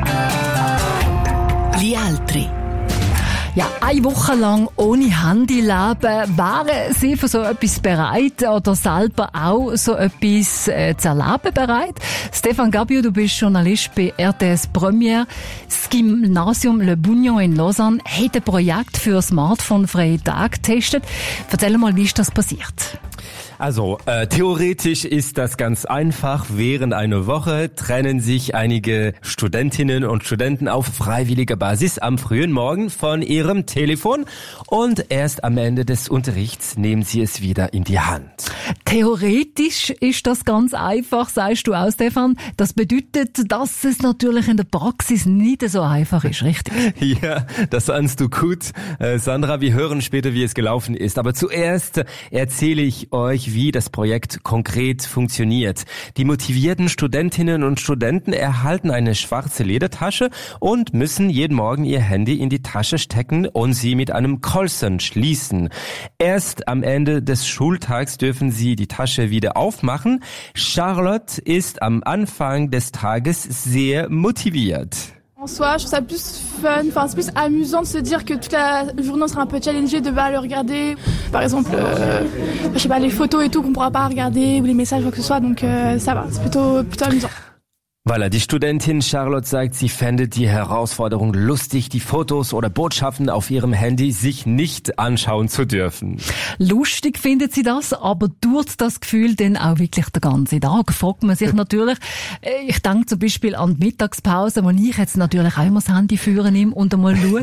Gli altri. Ja, eine Woche lang ohne Handy leben. Wären Sie für so etwas bereit oder selber auch so etwas äh, zu erleben bereit? Stefan Gabio, du bist Journalist bei R T S Premiere. Das Gymnasium Le Bugnon in Lausanne hat ein Projekt für smartphone-freie Tage getestet. Erzähl mal, wie ist das passiert? Also, äh, theoretisch ist das ganz einfach. Während einer Woche trennen sich einige Studentinnen und Studenten auf freiwilliger Basis am frühen Morgen von ihrem Telefon und erst am Ende des Unterrichts nehmen sie es wieder in die Hand. Theoretisch ist das ganz einfach, sagst du auch, Stefan. Das bedeutet, dass es natürlich in der Praxis nicht so einfach ist, richtig? Ja, das ahnst du gut. Äh, Sandra, wir hören später, wie es gelaufen ist. Aber zuerst erzähle ich euch, nicht, wie das Projekt konkret funktioniert. Die motivierten Studentinnen und Studenten erhalten eine schwarze Ledertasche und müssen jeden Morgen ihr Handy in die Tasche stecken und sie mit einem Kolsen schließen. Erst am Ende des Schultags dürfen sie die Tasche wieder aufmachen. Charlotte ist am Anfang des Tages sehr motiviert. En soi, je trouve ça plus fun, enfin c'est plus amusant de se dire que toute la journée on sera un peu challengé de pas le regarder. Par exemple, euh, je sais pas, les photos et tout qu'on pourra pas regarder ou les messages quoi que ce soit, donc euh, ça va, c'est plutôt plutôt amusant. Voilà, die Studentin Charlotte sagt, sie fände die Herausforderung lustig, die Fotos oder Botschaften auf ihrem Handy sich nicht anschauen zu dürfen. Lustig findet sie das, aber tut das Gefühl denn auch wirklich den ganzen Tag? Fragt man sich natürlich. Ich denke zum Beispiel an die Mittagspause, wo ich jetzt natürlich auch immer das Handy führen nehme und einmal schaue.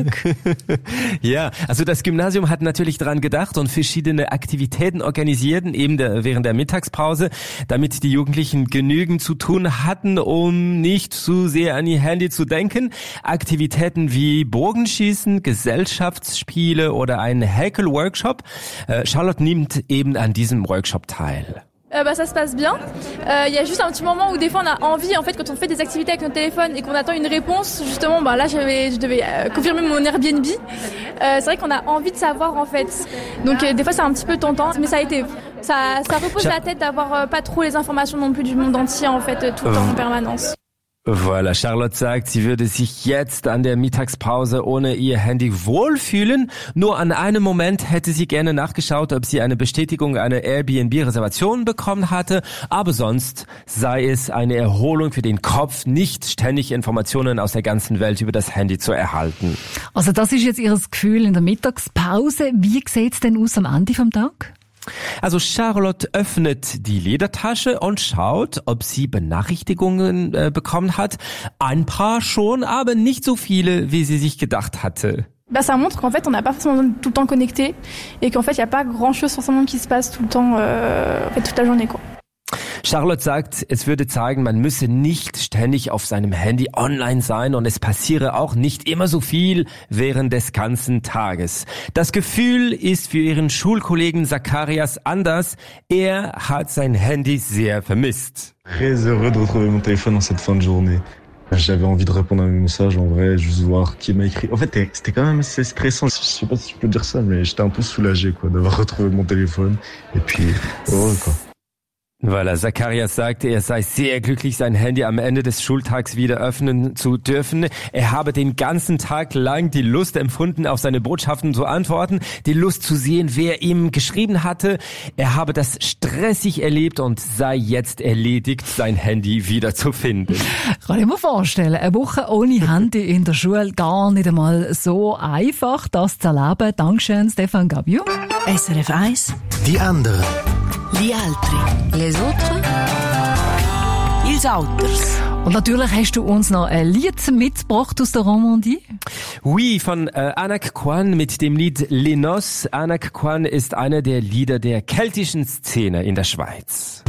Ja, also das Gymnasium hat natürlich daran gedacht und verschiedene Aktivitäten organisiert, eben der, während der Mittagspause, damit die Jugendlichen genügend zu tun hatten, um nicht zu sehr an ihr Handy zu denken. Aktivitäten wie Bogenschießen, Gesellschaftsspiele oder ein Häkel-Workshop. Charlotte nimmt eben an diesem Workshop teil. Euh, bah, ça se passe bien. Il euh, y a juste un petit moment où des fois on a envie, en fait, quand on fait des activités avec notre téléphone et qu'on attend une réponse, justement, bah là j'avais, je devais euh, confirmer mon Airbnb. Euh, c'est vrai qu'on a envie de savoir en fait. Donc euh, des fois c'est un petit peu tentant, mais ça a été, ça, ça repose Char- la tête d'avoir euh, pas trop les informations non plus du monde entier en fait, tout le temps en permanence. Voilà, Charlotte sagt, sie würde sich jetzt an der Mittagspause ohne ihr Handy wohlfühlen. Nur an einem Moment hätte sie gerne nachgeschaut, ob sie eine Bestätigung einer Airbnb-Reservation bekommen hatte. Aber sonst sei es eine Erholung für den Kopf, nicht ständig Informationen aus der ganzen Welt über das Handy zu erhalten. Also das ist jetzt ihr Gefühl in der Mittagspause. Wie sieht's denn aus am Ende vom Tag? Also Charlotte öffnet die Ledertasche und schaut, ob sie Benachrichtigungen äh, bekommen hat. Ein paar schon, aber nicht so viele, wie sie sich gedacht hatte. Bah, ça montre qu'en fait, on n'a pas forcément tout le temps connecté et qu'en fait, il n'y a pas grand-chose forcément qui se passe tout le temps, euh, en fait, toute la journée, quoi. Charlotte sagt, es würde zeigen, man müsse nicht ständig auf seinem Handy online sein und es passiere auch nicht immer so viel während des ganzen Tages. Das Gefühl ist für ihren Schulkollegen Zacharias anders. Er hat sein Handy sehr vermisst. Très heureux de retrouver mon téléphone en cette fin de journée. J'avais envie de répondre à mes messages en vrai, juste voir qui m'a écrit. En fait, c'était quand même assez stressant. Je sais pas si je peux dire ça, mais j'étais un peu soulagé, quoi, d'avoir retrouvé mon téléphone. Et puis, heureux, quoi. Voilà, Zacharias sagte, er sei sehr glücklich, sein Handy am Ende des Schultags wieder öffnen zu dürfen. Er habe den ganzen Tag lang die Lust empfunden, auf seine Botschaften zu antworten, die Lust zu sehen, wer ihm geschrieben hatte. Er habe das stressig erlebt und sei jetzt erledigt, sein Handy wieder zu finden. Kann ich mir vorstellen, eine Woche ohne Handy in der Schule gar nicht einmal so einfach, das zu erleben. Dankeschön, Stefan Gabiu. S R F eins. Die anderen. Gli altri. Les autres. Ils auters. Und natürlich hast du uns noch ein Lied mitgebracht aus der Romandie. Oui, von äh, Anak Kwan mit dem Lied Les Noces. Anak Kwan ist einer der Lieder der keltischen Szene in der Schweiz.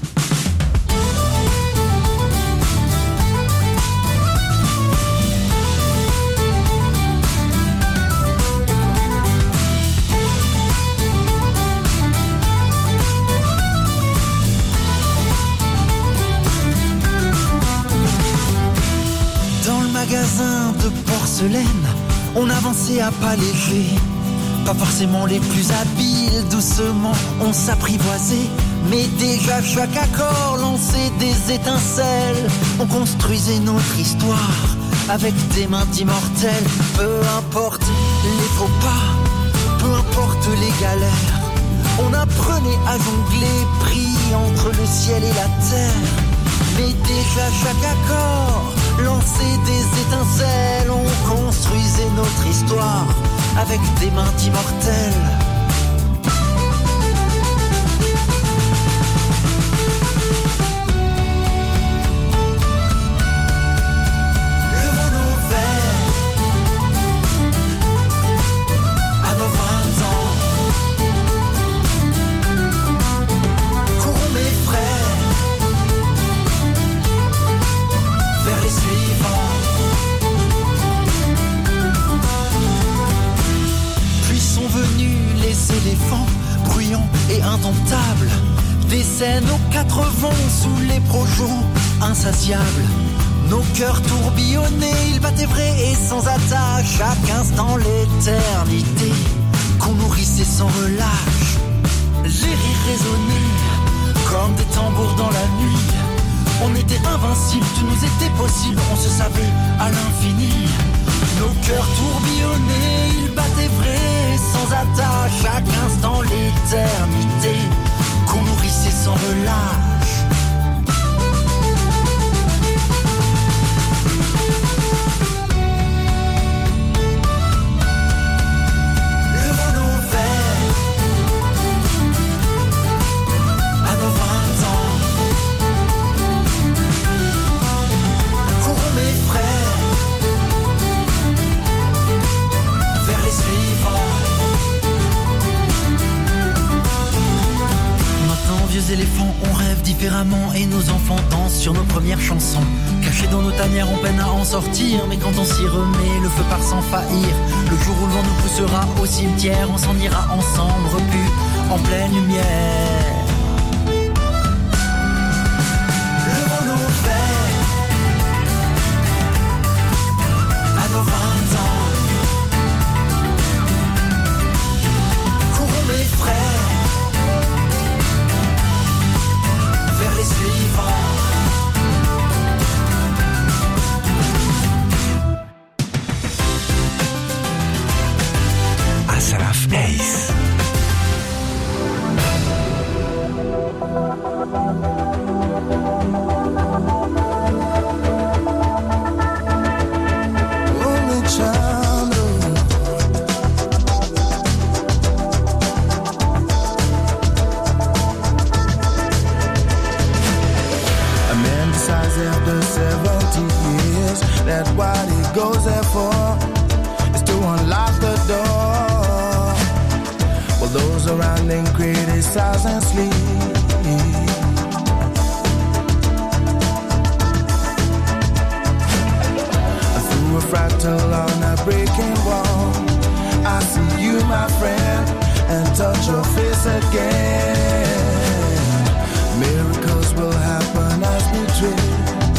Magasin de porcelaine, on avançait à pas légers, pas forcément les plus habiles, doucement on s'apprivoisait, mais déjà chaque accord lançait des étincelles, on construisait notre histoire avec des mains d'immortels, peu importe les faux pas, peu importe les galères, on apprenait à jongler, pris entre le ciel et la terre, mais déjà chaque accord lançait des étincelles, on construisait notre histoire avec des mains d'immortels. Levons nos verres à nos vingt ans. Courons mes frères vers les suivants. Puis sont venus les éléphants, bruyants et indomptables. décès, nos quatre vents sous les projons insatiables. Nos cœurs tourbillonnés, ils battaient vrai et sans attache. Chaque instant l'éternité qu'on nourrissait sans relâche. Les rires résonnaient comme des tambours dans la nuit. On était invincibles, tout nous était possible. On se savait à l'infini. Nos cœurs tourbillonnés, ils battaient vrai sans attache. Chaque instant l'éternité qu'on nourrissait sans relâche. Éléphants, on rêve différemment et nos enfants dansent sur nos premières chansons. Cachés dans nos tanières, on peine à en sortir, mais quand on s'y remet, le feu part sans faillir. Le jour où le vent nous poussera au cimetière, on s'en ira ensemble, repus en pleine lumière. Le vent nous fait à nos vingt ans. Courons mes frères vers les suivants. Asraf Ace. After seventy years, that what he goes there for is to unlock the door. While those around him criticize and sleep. Through a fractal on a breaking wall, I see you, my friend, and touch your face again. Miracles will happen as we dream.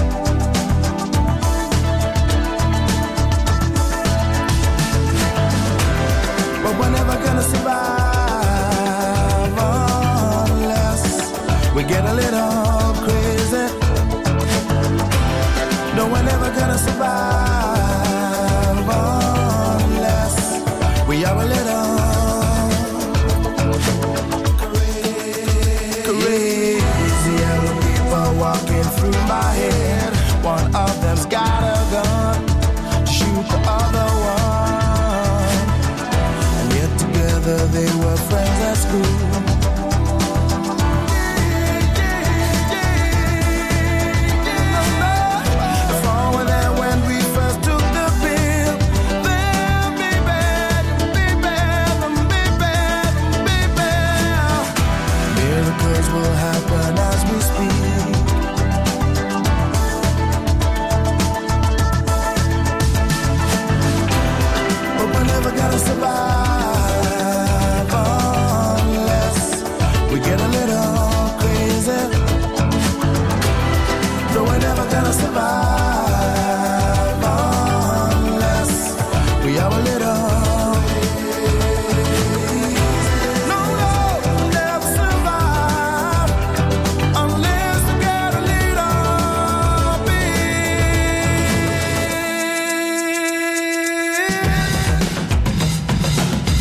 But we're never gonna survive unless we get a little crazy. No, we're never gonna survive unless we are a little crazy. Yellow people walking through my head. One of them's got a gun to shoot the other one. They were friends at school. If all were there when we first took the pill, then be bad, be bad, be bad, be bad. Miracles will happen as we speak. But we're never gonna survive. Get a little crazy. No, we're never gonna survive unless we are a little. No, no, we'll never survive unless we get a little bit.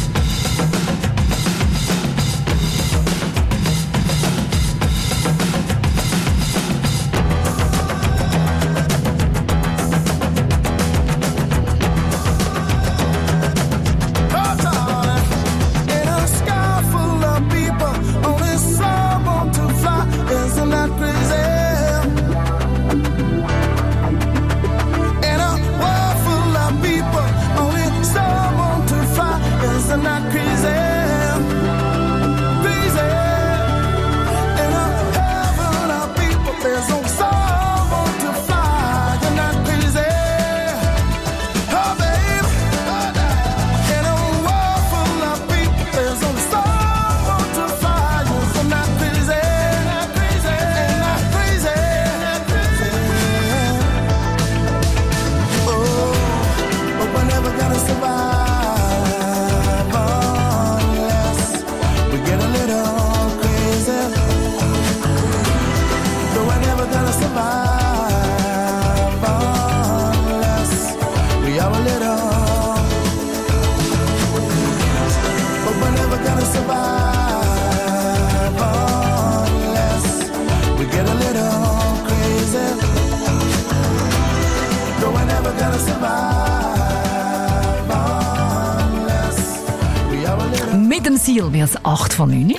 Mit dem Ziel wird es acht von neun.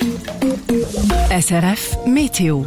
S R F Meteo.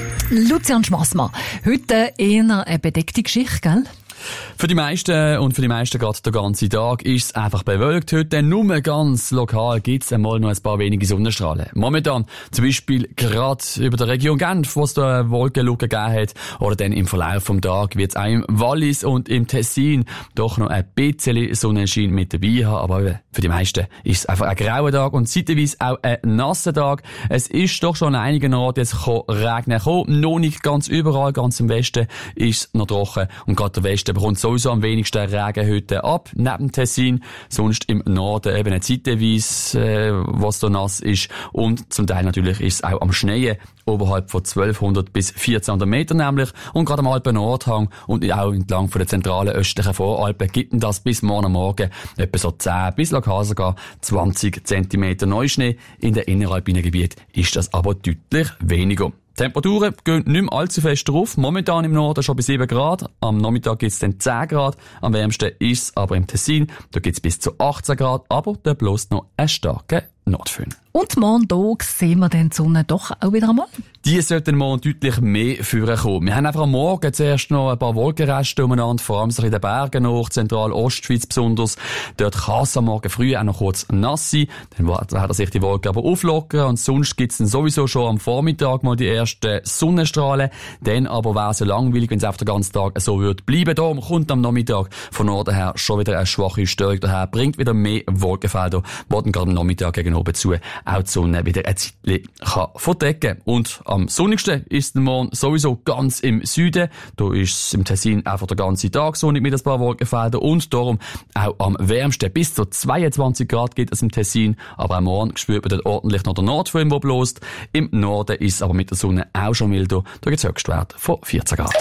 Lucian Schmassmann, heute eher eine bedeckte Geschichte, gell? Für die meisten und für die meisten gerade der ganze Tag ist es einfach bewölkt. Heute nur ganz lokal gibt es einmal noch ein paar wenige Sonnenstrahlen. Momentan zum Beispiel gerade über der Region Genf, wo es da eine Wolkenlücke gegeben hat, oder dann im Verlauf des Tages wird es auch im Wallis und im Tessin doch noch ein bisschen Sonnenschein mit dabei haben. Aber für die meisten ist es einfach ein grauer Tag und zeitweise auch ein nasser Tag. Es ist doch schon an einigen Orten jetzt regnen gekommen. Noch nicht ganz überall, ganz im Westen ist es noch trocken und gerade der Westen bekommt sowieso am wenigsten Regen heute ab, neben Tessin. Sonst im Norden eben eine zeitweise, äh, was da nass ist. Und zum Teil natürlich ist es auch am Schneien, oberhalb von zwölfhundert bis vierzehnhundert Meter nämlich. Und gerade am Alpen-Nordhang und auch entlang von der zentralen östlichen Voralpen gibt das bis morgen Morgen etwa so zehn bis lokal sogar zwanzig Zentimeter Neuschnee. In den inneralpinen Gebieten ist das aber deutlich weniger. Die Temperaturen gehen nicht mehr allzu fest drauf. Momentan im Norden schon bei sieben Grad. Am Nachmittag gibt es dann zehn Grad. Am wärmsten ist es aber im Tessin. Da gibt es bis zu achtzehn Grad. Aber da bloß noch einen starken Nordföhn. Und morgen Tag sehen wir dann die Sonne doch auch wieder einmal. Die sollten morgen deutlich mehr führen kommen. Wir haben einfach am Morgen zuerst noch ein paar Wolkenreste umeinander, vor allem so in den Bergen noch, Zentral-Ostschweiz besonders. Dort kann es am Morgen früh auch noch kurz nass sein. Dann werden sich die Wolken aber auflockern und sonst gibt es dann sowieso schon am Vormittag mal die ersten Sonnenstrahlen. Dann aber wäre es ja langweilig, wenn es auf den ganzen Tag so wird bleiben. Darum kommt am Nachmittag von Norden her schon wieder eine schwache Störung daher, bringt wieder mehr Wolkenfelder, wo dann gerade am Nachmittag gegen oben zu auch die Sonne wieder ein Zeitchen kann verdecken. Und am sonnigsten ist der Morgen sowieso ganz im Süden. Da ist es im Tessin einfach der ganze Tag sonnig mit ein paar Wolkenfeldern und darum auch am wärmsten. Bis zu zweiundzwanzig Grad geht es im Tessin, aber am Morgen spürt man dort ordentlich noch den Nordföhn, der bläst. Im Norden ist es aber mit der Sonne auch schon milder. Da gibt es Höchstwerte von vierzehn Grad.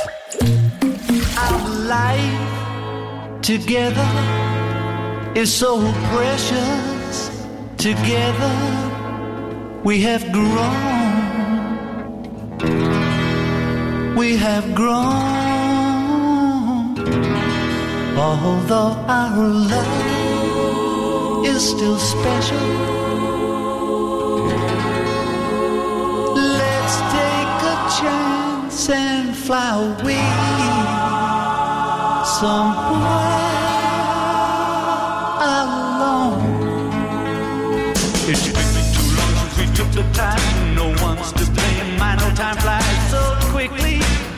Our life together is so precious. Together we have grown. We have grown. Although our love is still special, let's take a chance and fly away somewhere alone. It's been too long since we took the time. No one's to blame. My no time flies so quickly.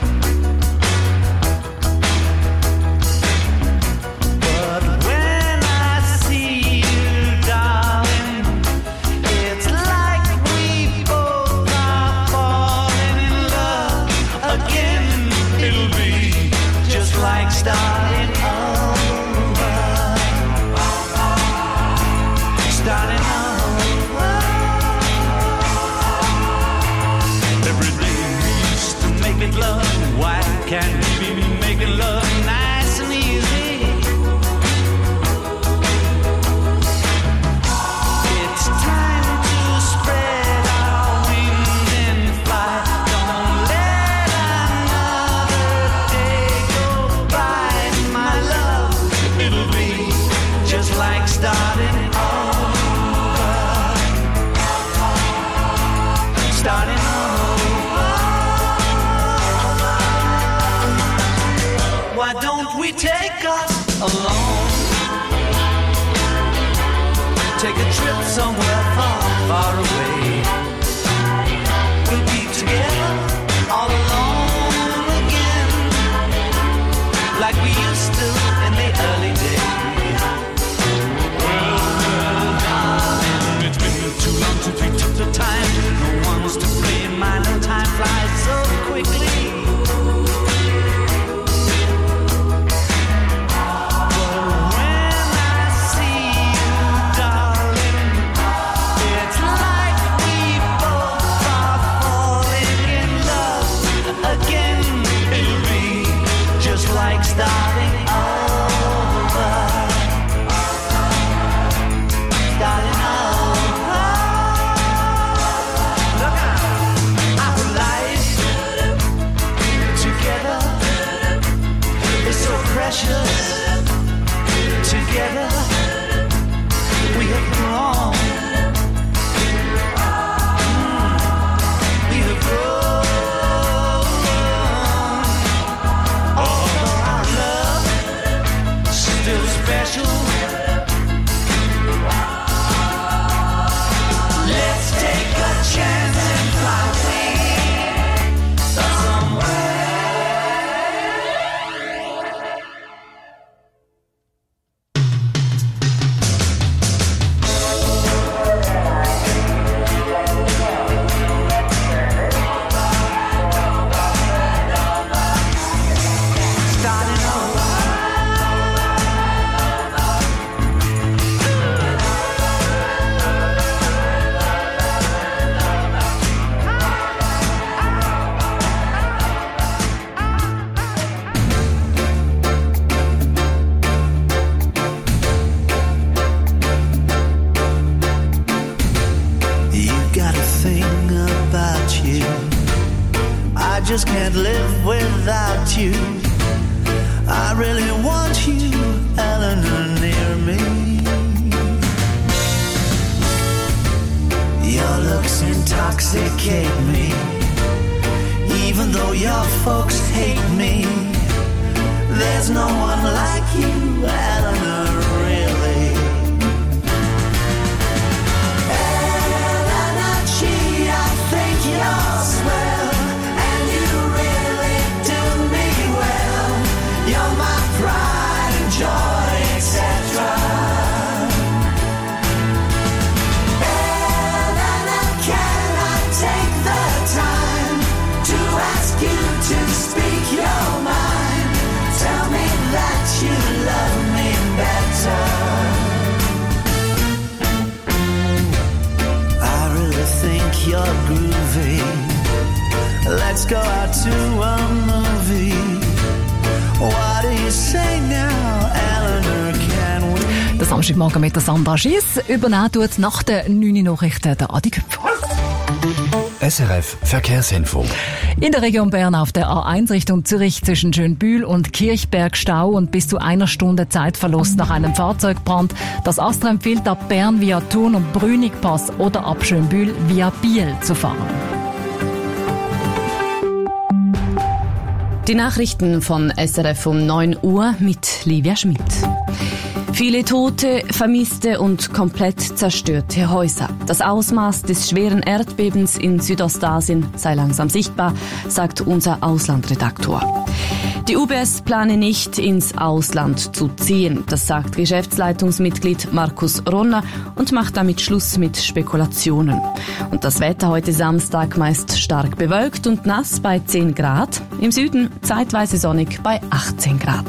But when I see you, darling, it's like we both are falling in love again. It'll be just like starting over. Starting over. Every day we used to make it love. Why can't we be making love nice and easy? It's time to spread our wings and fly. Don't let another day go by, my love. It'll be just like starting over. Starting over. Why don't we take us along? Take a trip somewhere far, far away. We'll be together all alone again, like we used to in the early days. Well, well, darling, it's been too long since we took the time. No one's to blame. My no time flies so quickly. When I see you, darling, it's like we just can't live without you. I really want you, Eleanor, near me. Your looks intoxicate me, even though your folks hate me. There's no one like you, Eleanor, really. Eleanor G, I think you're swell, and you really do me well. You're my pride and joy, et cetera. Eleanor, can I take the time to ask you to speak your mind? Tell me that you love me better. I really think you're groovy. Let's go out to a movie. What do you say now, Eleanor, can we? Der Samstagmorgen mit der Sandra Schiess. Übernehmen tut nach den neun Nachrichten der Adi Köpfer. S R F Verkehrsinfo. In der Region Bern auf der A eins Richtung Zürich zwischen Schönbühl und Kirchberg Stau und bis zu einer Stunde Zeitverlust nach einem Fahrzeugbrand. Das Astra empfiehlt ab Bern via Thun und Brünigpass oder ab Schönbühl via Biel zu fahren. Die Nachrichten von S R F um neun Uhr mit Livia Schmidt. Viele Tote, Vermisste und komplett zerstörte Häuser. Das Ausmaß des schweren Erdbebens in Südostasien sei langsam sichtbar, sagt unser Auslandredaktor. Die U B S plane nicht, ins Ausland zu ziehen. Das sagt Geschäftsleitungsmitglied Markus Ronner und macht damit Schluss mit Spekulationen. Und das Wetter heute Samstag meist stark bewölkt und nass bei zehn Grad. Im Süden zeitweise sonnig bei achtzehn Grad.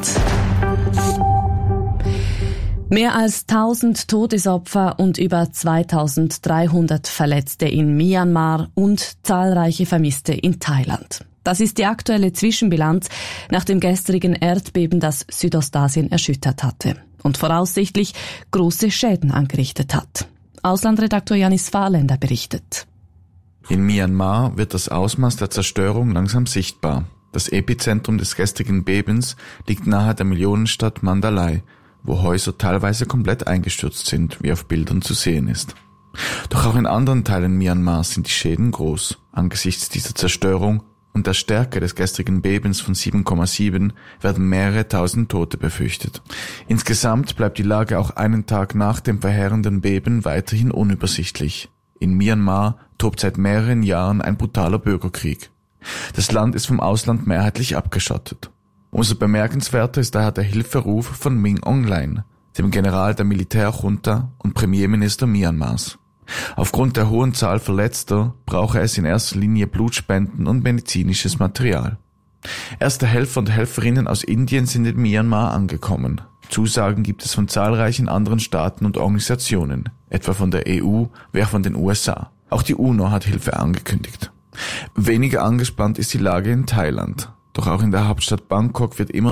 Mehr als tausend Todesopfer und über zweitausenddreihundert Verletzte in Myanmar und zahlreiche Vermisste in Thailand. Das ist die aktuelle Zwischenbilanz nach dem gestrigen Erdbeben, das Südostasien erschüttert hatte und voraussichtlich große Schäden angerichtet hat. Auslandredaktor Janis Fahrländer berichtet. In Myanmar wird das Ausmaß der Zerstörung langsam sichtbar. Das Epizentrum des gestrigen Bebens liegt nahe der Millionenstadt Mandalay, wo Häuser teilweise komplett eingestürzt sind, wie auf Bildern zu sehen ist. Doch auch in anderen Teilen Myanmars sind die Schäden groß. Angesichts dieser Zerstörung und der Stärke des gestrigen Bebens von sieben Komma sieben werden mehrere tausend Tote befürchtet. Insgesamt bleibt die Lage auch einen Tag nach dem verheerenden Beben weiterhin unübersichtlich. In Myanmar tobt seit mehreren Jahren ein brutaler Bürgerkrieg. Das Land ist vom Ausland mehrheitlich abgeschottet. Umso bemerkenswerter ist daher der Hilferuf von Min Aung Hlaing, dem General der Militärjunta und Premierminister Myanmars. Aufgrund der hohen Zahl Verletzter brauche es in erster Linie Blutspenden und medizinisches Material. Erste Helfer und Helferinnen aus Indien sind in Myanmar angekommen. Zusagen gibt es von zahlreichen anderen Staaten und Organisationen, etwa von der E U wie auch von den U S A. Auch die UNO hat Hilfe angekündigt. Weniger angespannt ist die Lage in Thailand. Doch auch in der Hauptstadt Bangkok wird immer